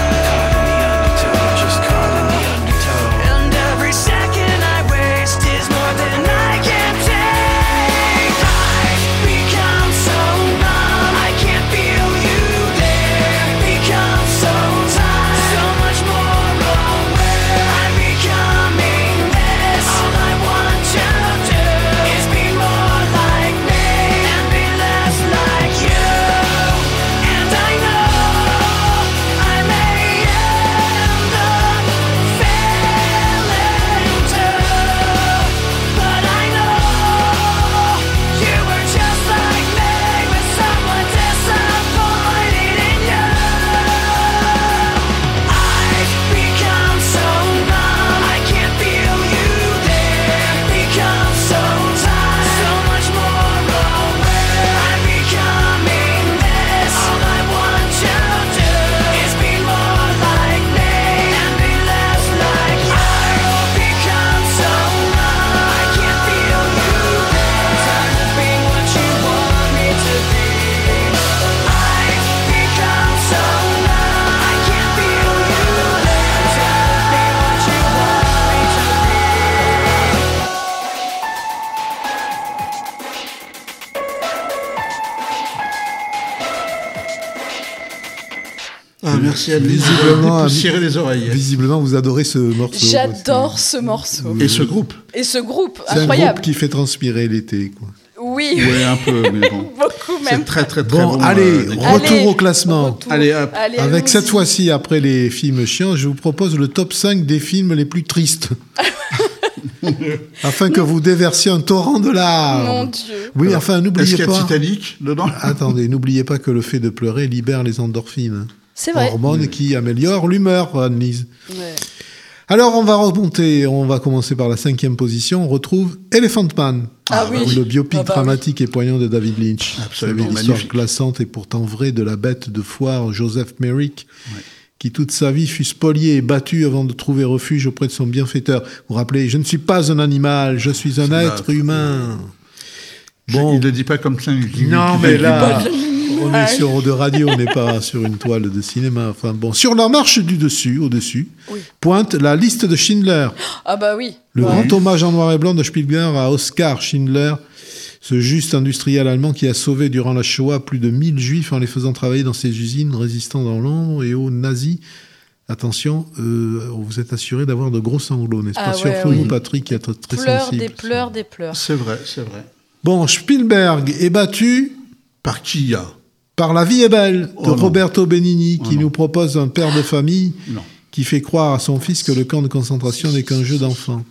And every second I waste is more than I can take. I've become so numb, I can't feel you there. Become so tired, so much more aware. I'm becoming this. All I want you to do is be more like me and be less like you. And I know I may end up failing too, but I know you were just like me, with someone disappointed in you. I've become so numb, I can't feel you there. Become so tired, so much more aware. I'm becoming this. All I want you to do is be more like me and be less like you. I've become so numb, I can't feel you there. Tired of being what you want me to be. I've become so numb, I can't feel you there. Tired of being what you want me to be. Ah, merci Annelise. Visiblement, Poussiérer les oreilles. Visiblement, vous adorez ce morceau. J'adore ce morceau. Et ce groupe. Et ce groupe, C'est un incroyable. groupe qui fait transpirer l'été, quoi. Oui. Ouais, un peu, mais bon. Beaucoup même. C'est très, très, très Bon, bon. allez, euh, retour Allez, au classement. retour. Allez, hop. Allez, Avec allons-y. cette fois-ci, après les films chiants, je vous propose le top cinq des films les plus tristes. Afin que vous déversiez un torrent de larmes. Mon Dieu. Oui, enfin, Est-ce n'oubliez qu'il y a pas. Titanic dedans? Attendez, n'oubliez pas que le fait de pleurer libère les endorphines. C'est vrai. Hormones qui améliorent l'humeur, Annelise. Ouais. Alors, on va remonter. On va commencer par la cinquième position. On retrouve Elephant Man. Ah oui. Le biopic Ah bah dramatique et poignant de David Lynch. Absolument Vous savez, l'histoire magnifique. glaçante et pourtant vraie de la bête de foire Joseph Merrick, qui toute sa vie fut spolié et battu avant de trouver refuge auprès de son bienfaiteur. Vous vous rappelez, je ne suis pas un animal, je suis un C'est être là, humain. Je- Bon. Il ne le dit pas comme ça. il dit- Non, il mais dit- là, on est sur de radio, on n'est pas sur une toile de cinéma. Enfin bon, sur la marche du dessus, au-dessus, Oui. pointe la liste de Schindler. Ah bah oui. Le Ouais. grand hommage en noir et blanc de Spielberg à Oskar Schindler, ce juste industriel allemand qui a sauvé durant la Shoah plus de mille juifs en les faisant travailler dans ses usines, résistant dans l'ombre et aux nazis. Attention, euh, vous êtes assuré d'avoir de gros sanglots, n'est-ce Ah pas? ouais, Surtout oui. vous, Patrick, qui êtes très Pleurs, sensible. des pleurs, des pleurs. C'est vrai, c'est vrai. Bon, Spielberg est battu... Par qui a Par La vie est belle, de Oh non. Roberto Benigni, Oh qui non. nous propose un père de famille Non. qui fait croire à son fils que le camp de concentration n'est qu'un jeu d'enfant. Non.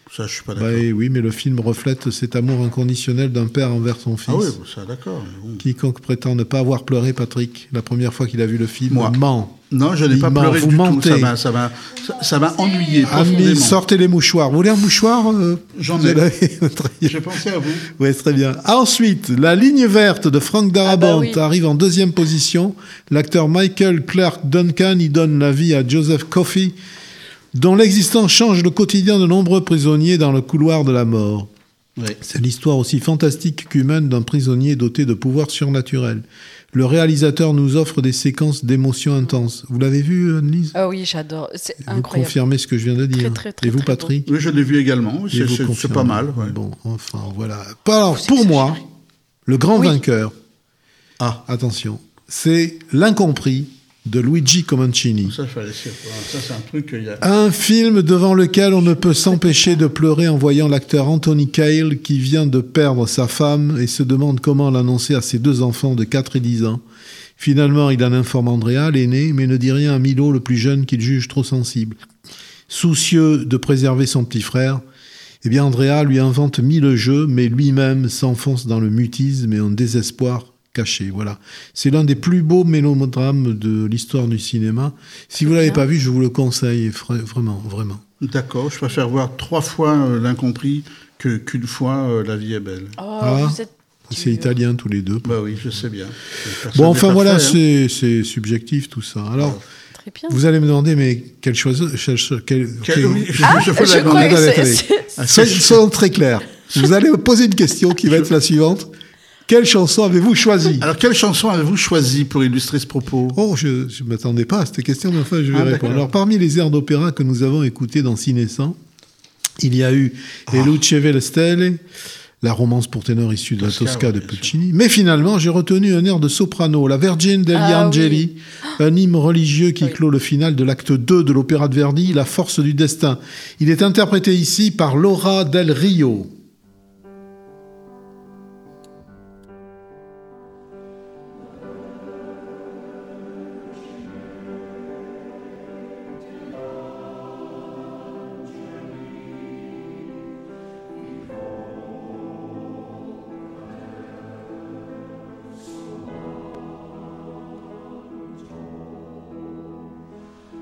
Ça, je suis pas d'accord. Bah, oui, mais le film reflète cet amour inconditionnel d'un père envers son fils. Ah oui, ça, d'accord. Bon. Quiconque prétend ne pas avoir pleuré, Patrick, la première fois qu'il a vu le film, Moi. ment. Non, je n'ai Il pas ment, pleuré vous du mentez. tout. Ça m'a, ça m'a, ça, ça m'a ennuyé Amis, profondément. sortez les mouchoirs. Vous voulez un mouchoir euh, J'en vous ai. avez- Très bien. J'ai pensé à vous. Oui, très bien. Ensuite, La ligne verte de Frank Darabont oui. arrive en deuxième position. L'acteur Michael Clarke Duncan y donne la vie à Joseph Coffey, dont l'existence change le quotidien de nombreux prisonniers dans le couloir de la mort. Oui. C'est l'histoire aussi fantastique qu'humaine d'un prisonnier doté de pouvoirs surnaturels. Le réalisateur nous offre des séquences d'émotions intenses. Vous l'avez vu, Anne-Lise? Ah oui, j'adore. C'est Vous incroyable. confirmez ce que je viens de dire. très, très, Et vous, très Patrick? Oui, je l'ai vu également. Et C'est, vous c'est- c'est confirmez. pas mal. Ouais. Bon, enfin, voilà. Alors, pour moi, le grand Oui. vainqueur, ah, attention, c'est L'Incompris de Luigi Comencini. Ça, fallait, c'est, ça, c'est un truc qu'il y a. Un film devant lequel on ne peut s'empêcher de pleurer en voyant l'acteur Anthony Cale qui vient de perdre sa femme et se demande comment l'annoncer à ses deux enfants de quatre et dix ans. Finalement, il en informe Andrea, l'aîné, mais ne dit rien à Milo, le plus jeune, qu'il juge trop sensible. Soucieux de préserver son petit frère, eh bien Andrea lui invente mille jeux, mais lui-même s'enfonce dans le mutisme et un désespoir caché. Voilà. C'est l'un des plus beaux mélodrames de l'histoire du cinéma. Si vous l'avez pas vu, je vous le conseille, fra- vraiment, vraiment. D'accord, je préfère voir trois fois euh, L'Incompris que, qu'une fois euh, La vie est belle. Oh, Ah. vous êtes C'est italien tous les deux. Bah oui, je sais bien. Personne Bon, n'est enfin parfait, voilà, hein. c'est, c'est subjectif tout ça. Alors, très bien. vous allez me demander, mais quelle chose, quelle, quelle- Quel- oui, je- Ah, je peux je la crois demander. que Attendez, c'est- attendez. c'est- Ah, Soyons, c'est- soyons très clairs. Vous allez me poser une question qui va être la suivante. Quelle chanson avez-vous choisi? Alors, quelle chanson avez-vous choisi pour illustrer ce propos? Oh, je ne m'attendais pas à cette question, mais enfin, je vais Ah, répondre. d'accord. Alors, parmi les airs d'opéra que nous avons écoutés dans Ciné cent, il y a eu Ah. Le Luce le Stelle, la romance pour ténor issue de la Tosca, Tosca de bien sûr. Puccini. Mais finalement, j'ai retenu un air de soprano, la Vergine degli Ah, Angeli, un hymne religieux qui Oui. clôt le final de l'acte deux de l'opéra de Verdi, La force du destin. Il est interprété ici par Laura Del Rio.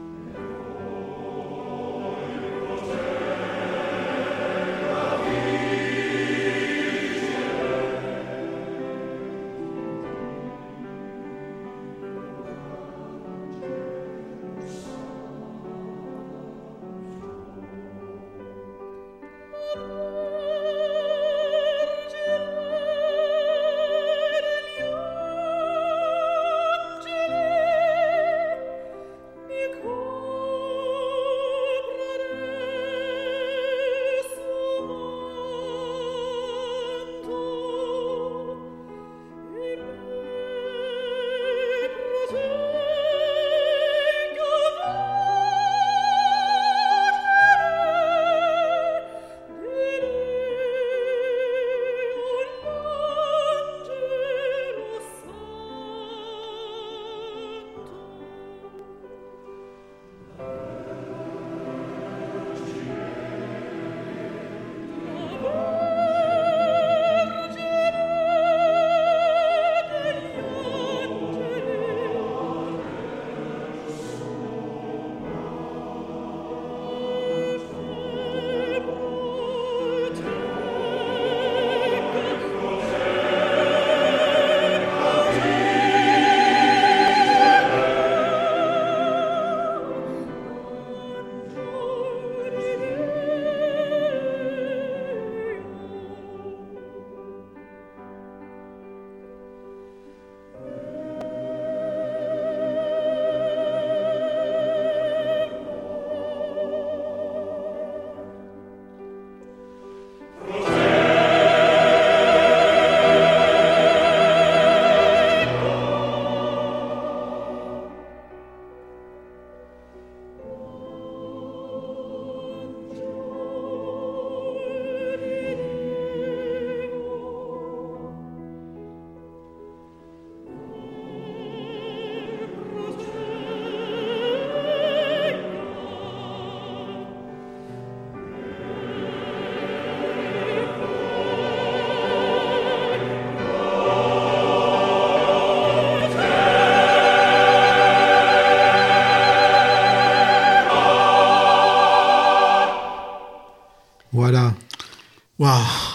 Ave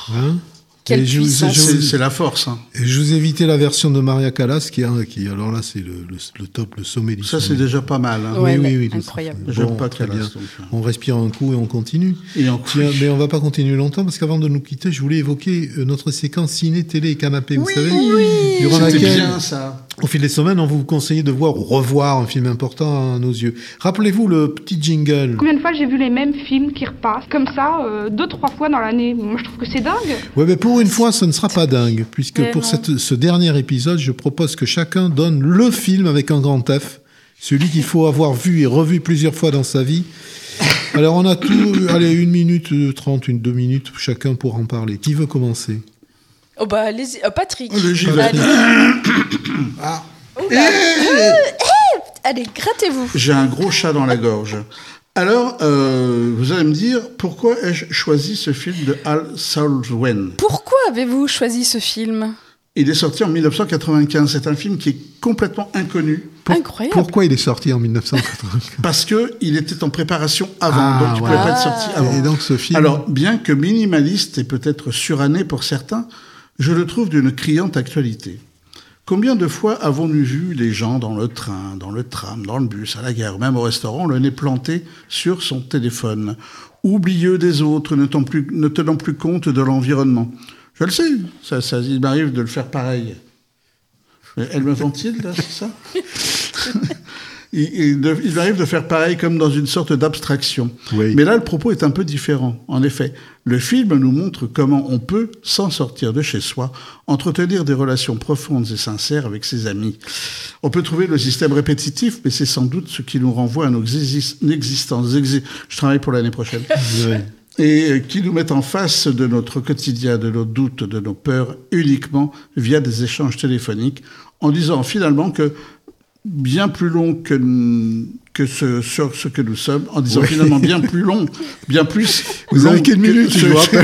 Hein Quelle Et je vous- puissance. je vous- C'est c'est la force. Hein. Et je vous ai évité la version de Maria Callas, qui, est- qui alors là, c'est le, le, le top, le sommet du Ça, c'est sommet. déjà pas mal. Hein. Ouais, oui, mais oui, oui. tout à incroyable. fait. J'aime Bon, pas très Callas, bien. donc, euh. On respire un coup et on continue. Et en Tiens, mais on va pas continuer longtemps, parce qu'avant de nous quitter, je voulais évoquer euh, notre séquence ciné, télé et canapé. Vous savez, durant C'était laquelle, bien, ça. au fil des semaines, on vous conseille de voir ou revoir un film important à nos yeux. Rappelez-vous le petit jingle. Combien de fois j'ai vu les mêmes films qui repassent comme ça, euh, deux, trois fois dans l'année? Moi, je trouve que c'est dingue. Ouais, mais pour une fois, ce ne sera pas dingue, puisque Mais pour non. cette, ce dernier épisode, je propose que chacun donne le film avec un grand F, celui qu'il faut avoir vu et revu plusieurs fois dans sa vie. Alors, on a tout, allez, une minute euh, trente, une, deux minutes, chacun pour en parler. Qui veut commencer? Oh bah, allez-y. Euh, Patrick. Allez, j'y vais. Allez. Ah. Oula. Euh, eh, allez, grattez-vous. J'ai un gros chat dans la gorge. Alors, euh, vous allez me dire, pourquoi ai-je choisi ce film de Hal Saalwen? Pourquoi avez-vous choisi ce film? Il est sorti en mille neuf cent quatre-vingt-quinze. C'est un film qui est complètement inconnu. Incroyable. Pourquoi il est sorti en mille neuf cent quatre-vingt-quinze? Parce qu'il était en préparation avant, Ah, donc il ne ouais. pouvait pas être sorti avant. Et donc ce film... Alors, bien que minimaliste et peut-être suranné pour certains, je le trouve d'une criante actualité. Combien de fois avons-nous vu les gens dans le train, dans le tram, dans le bus, à la gare, même au restaurant, le nez planté sur son téléphone, oublieux des autres, ne tenant plus, ne tenant plus compte de l'environnement? Je le sais, ça, ça, il m'arrive de le faire pareil. Elle me ventile, là, c'est ça? il, il, de- il m'arrive de faire pareil comme dans une sorte d'abstraction. Oui. Mais là, le propos est un peu différent. En effet, le film nous montre comment on peut, sans sortir de chez soi, entretenir des relations profondes et sincères avec ses amis. On peut trouver le système répétitif, mais c'est sans doute ce qui nous renvoie à nos exis- existences. Exi- Je travaille pour l'année prochaine. Ouais. Et qui nous met en face de notre quotidien, de nos doutes, de nos peurs, uniquement via des échanges téléphoniques, en disant finalement que bien plus long que, que ce, sur ce que nous sommes, en disant Ouais. finalement bien plus long, bien plus Vous long avez qu'une que minute, ce- je vous rappelle.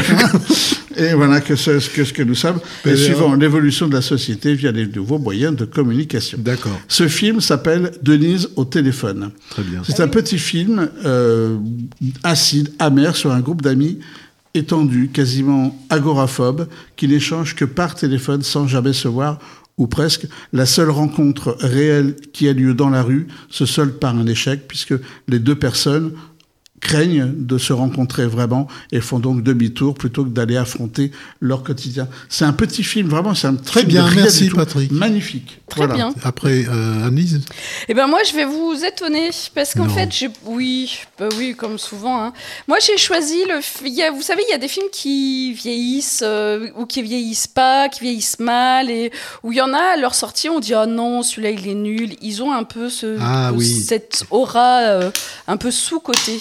Et voilà que ce, que ce que nous sommes, et Ben, suivant l'évolution de la société via les nouveaux moyens de communication. D'accord. Ce film s'appelle Denise au téléphone. Très bien. C'est un petit film euh, acide, amer, sur un groupe d'amis étendus, quasiment agoraphobes, qui n'échangent que par téléphone sans jamais se voir, ou presque. La seule rencontre réelle qui a lieu dans la rue se solde par un échec, puisque les deux personnes craignent de se rencontrer vraiment et font donc demi-tour plutôt que d'aller affronter leur quotidien. C'est un petit film, vraiment, c'est un Très film bien, de rien merci, du tout. Patrick. Magnifique. Très bien. Après, euh, Annelise? Eh ben moi, je vais vous étonner parce qu'en Non. fait, j'ai oui, bah oui, comme souvent. Hein. Moi, j'ai choisi le. f- il y a- vous savez, il y a des films qui vieillissent euh, ou qui vieillissent pas, qui vieillissent mal, et où il y en a à leur sortie, on dit ah non, celui-là il est nul. Ils ont un peu ce Ah oui. cette aura euh, un peu sous-cotée.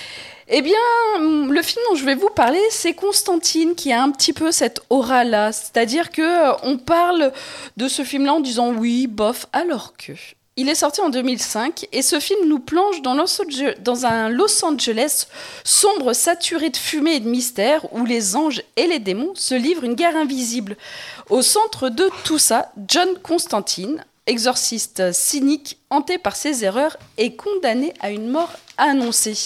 Eh bien, le film dont je vais vous parler, c'est Constantine, qui a un petit peu cette aura-là. C'est-à-dire que euh, on parle de ce film-là en disant oui, bof, alors que... Il est sorti en deux mille cinq et ce film nous plonge dans, Los Ange- dans un Los Angeles sombre, saturé de fumée et de mystère, où les anges et les démons se livrent une guerre invisible. Au centre de tout ça, John Constantine, exorciste cynique, hanté par ses erreurs, est condamné à une mort annoncée.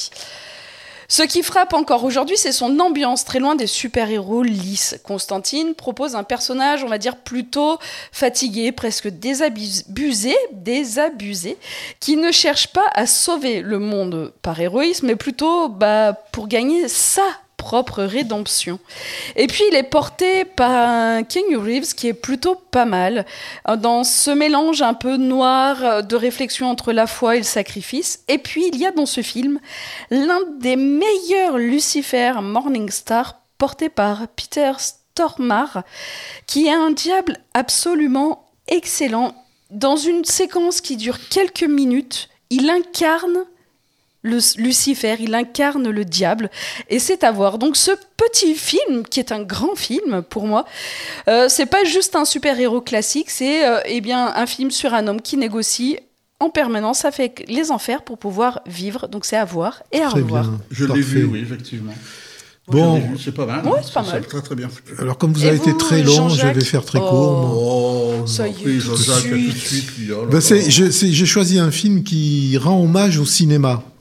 Ce qui frappe encore aujourd'hui, c'est son ambiance, très loin des super-héros lisses. Constantine propose un personnage, on va dire, plutôt fatigué, presque désabusé, désabusé, qui ne cherche pas à sauver le monde par héroïsme, mais plutôt bah, pour gagner sa propre rédemption. Et puis il est porté par un Keanu Reeves qui est plutôt pas mal, dans ce mélange un peu noir de réflexion entre la foi et le sacrifice. Et puis il y a dans ce film l'un des meilleurs Lucifer Morningstar, porté par Peter Stormare, qui est un diable absolument excellent. Dans une séquence qui dure quelques minutes, il incarne le Lucifer, il incarne le diable, et c'est à voir. Donc ce petit film, qui est un grand film pour moi, euh, c'est pas juste un super-héros classique, c'est euh, eh bien un film sur un homme qui négocie en permanence avec les enfers pour pouvoir vivre. Donc c'est à voir et à Très revoir. bien. Je l'ai Parfait. vu, oui, effectivement. Bon. Je l'ai vu, c'est pas mal. Ouais, hein. c'est pas Ça, mal. C'est très très bien foutu. Alors, comme vous Et avez été vous, très long, je Jean-Jacques vais faire très Oh. court. moi. Oh, Ça y est, oui, tout de Jean-Jacques, suite. tout de suite, lui, oh là Ben, là. c'est- je- c'est- j'ai choisi un film qui rend hommage au cinéma,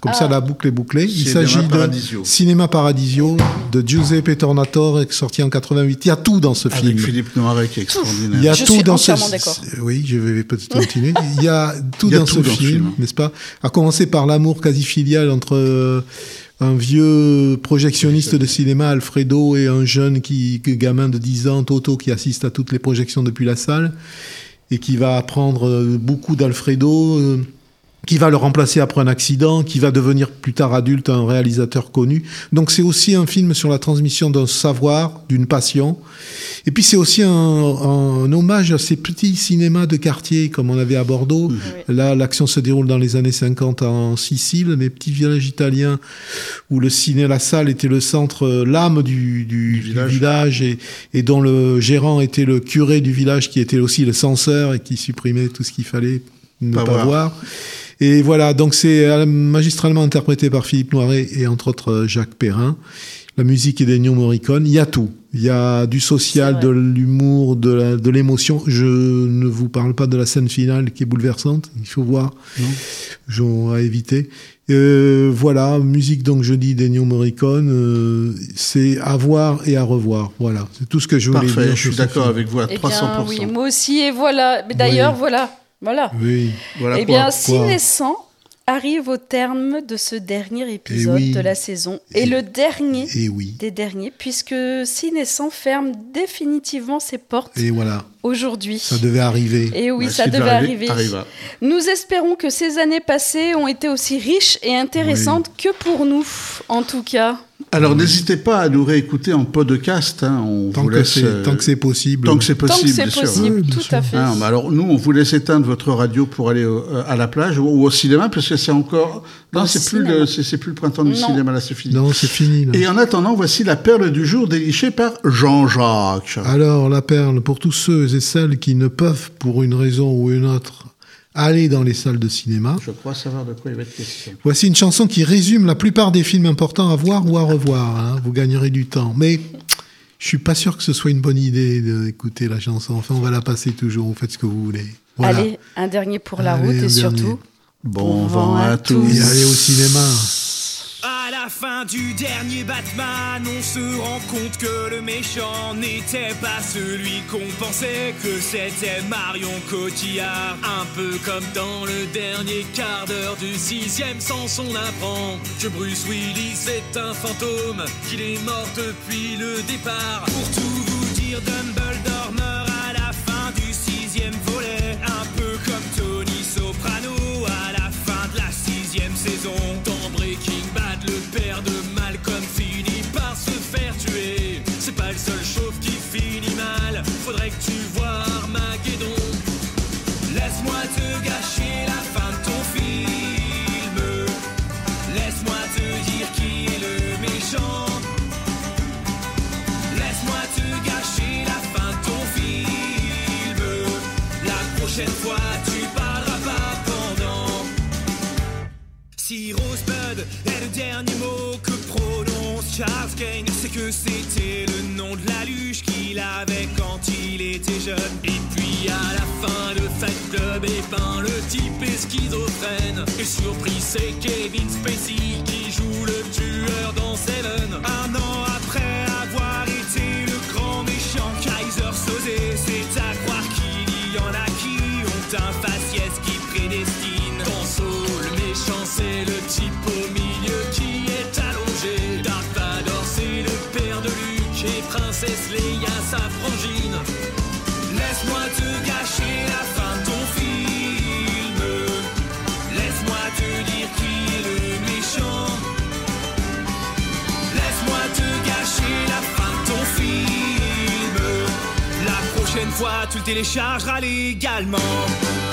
Comme Ah. ça, la boucle est bouclée. Il Cinéma s'agit de Paradisio. Cinéma Paradisio de Giuseppe Tornatore, sorti en quatre-vingt-huit. Il y a tout dans ce Avec film. Philippe Noiret qui est extraordinaire. Il y a Je tout suis dans ce entièrement d'accord. Oui, je vais peut-être continuer. Il y a tout Il y a dans tout ce dans ce film, film. n'est-ce pas? À commencer par l'amour quasi filial entre euh, un vieux projectionniste de cinéma, Alfredo, et un jeune qui, que gamin de dix ans, Toto, qui assiste à toutes les projections depuis la salle et qui va apprendre euh, beaucoup d'Alfredo. euh, qui va le remplacer après un accident, qui va devenir plus tard adulte un réalisateur connu. Donc c'est aussi un film sur la transmission d'un savoir, d'une passion. Et puis c'est aussi un, un hommage à ces petits cinémas de quartier comme on avait à Bordeaux. Oui. Là, l'action se déroule dans les années cinquante en Sicile, les petits villages italiens où le ciné, la salle était le centre, euh, l'âme du, du, du village. village, et, et dont le gérant était le curé du village qui était aussi le censeur et qui supprimait tout ce qu'il fallait ne Pas pas, voir. voir. Et voilà, donc c'est euh, magistralement interprété par Philippe Noiret et entre autres euh, Jacques Perrin. La musique est d'Ennio Morricone. Il y a tout. Il y a du social, de l'humour, de, la- de l'émotion. Je ne vous parle pas de la scène finale qui est bouleversante. Il faut voir. Non. J'en à éviter. Euh, voilà, musique donc je dis d'Ennio Morricone. Euh, c'est à voir et à revoir. Voilà, c'est tout ce que je voulais Parfait, dire. je suis sur ce d'accord film. avec vous à Eh trois cents pour cent. bien, oui, moi aussi, et voilà. Mais d'ailleurs, Oui. voilà. Voilà. Oui. Voilà Eh quoi. bien, Quoi Ciné-cent arrive au terme de ce dernier épisode oui. de la saison. Et, le dernier Et oui. des derniers, puisque Ciné-cent ferme définitivement ses portes Et voilà. aujourd'hui. Ça devait arriver. Et oui, Bah, ça ce qui devait devait arriver. arriver, arriva. Nous espérons que ces années passées ont été aussi riches et intéressantes que pour nous, en tout cas. Alors n'hésitez pas à nous réécouter en podcast. Hein, on Tant vous que laisse, c'est- euh, tant que c'est possible. Tant que c'est Tant que possible, c'est bien sûr. possible, Oui, bien tout sûr. à fait. Hein, mais alors nous, on vous laisse éteindre votre radio pour aller au- à la plage ou, ou au cinéma parce que c'est encore. Non, Au c'est plus cinéma. le, c'est, c'est plus le printemps du Non. cinéma là, c'est fini. Non, c'est fini. Là. Et en attendant, voici la perle du jour dénichée par Jean-Jacques. Alors, la perle, pour tous ceux et celles qui ne peuvent, pour une raison ou une autre, aller dans les salles de cinéma, Je crois savoir de quoi il va être question. voici une chanson qui résume la plupart des films importants à voir ou à revoir. Hein. Vous gagnerez du temps. Mais je suis pas sûr que ce soit une bonne idée d'écouter la chanson. Enfin, on va la passer toujours. Vous faites ce que vous voulez. Voilà. Allez, un dernier pour la Allez, route un et surtout, dernier. Bon Bon vent à tous. Et allez au cinéma. À la fin du dernier Batman, on se rend compte que le méchant n'était pas celui qu'on pensait que c'était Marion Cotillard. Un peu comme dans le dernier quart d'heure du sixième sens, on apprend que Bruce Willis est un fantôme, qu'il est mort depuis le départ. Pour tout vous dire, Dumbledore meurt à la fin du sixième volet, un peu comme Tony Soprano à la fin de la sixième saison. Dans Breaking Bad, le père de Malcolm finit par se faire tuer. C'est pas le seul chauve qui finit mal, faudrait que tu vois Armageddon. Laisse-moi te gâcher la fin de ton film, laisse-moi te dire qui est le méchant. Laisse-moi te gâcher la fin de ton film, la prochaine fois tu parleras pas pendant. Si Rosebud est le dernier mot que prononce Charles Kane, c'est que c'était le nom de la luge qu'il avait quand il était jeune. Et puis à la fin de Fight Club, et ben le type est schizophrène. Et surpris, c'est Kevin Spacey qui joue le tueur dans Seven. Un an après avoir été le grand méchant Kaiser Soze, c'est à croire qu'il y en a qui ont un faciès qui prédestine. Dans Saul, le méchant c'est le type au milieu qui est allongé. Dark Vador c'est le père de Luke et Princesse Leia sa frangine. Laisse-moi te gâcher la fin de ton film, laisse-moi te dire qui est le méchant. Laisse-moi te gâcher la fin de ton film, la prochaine fois tu le téléchargeras légalement.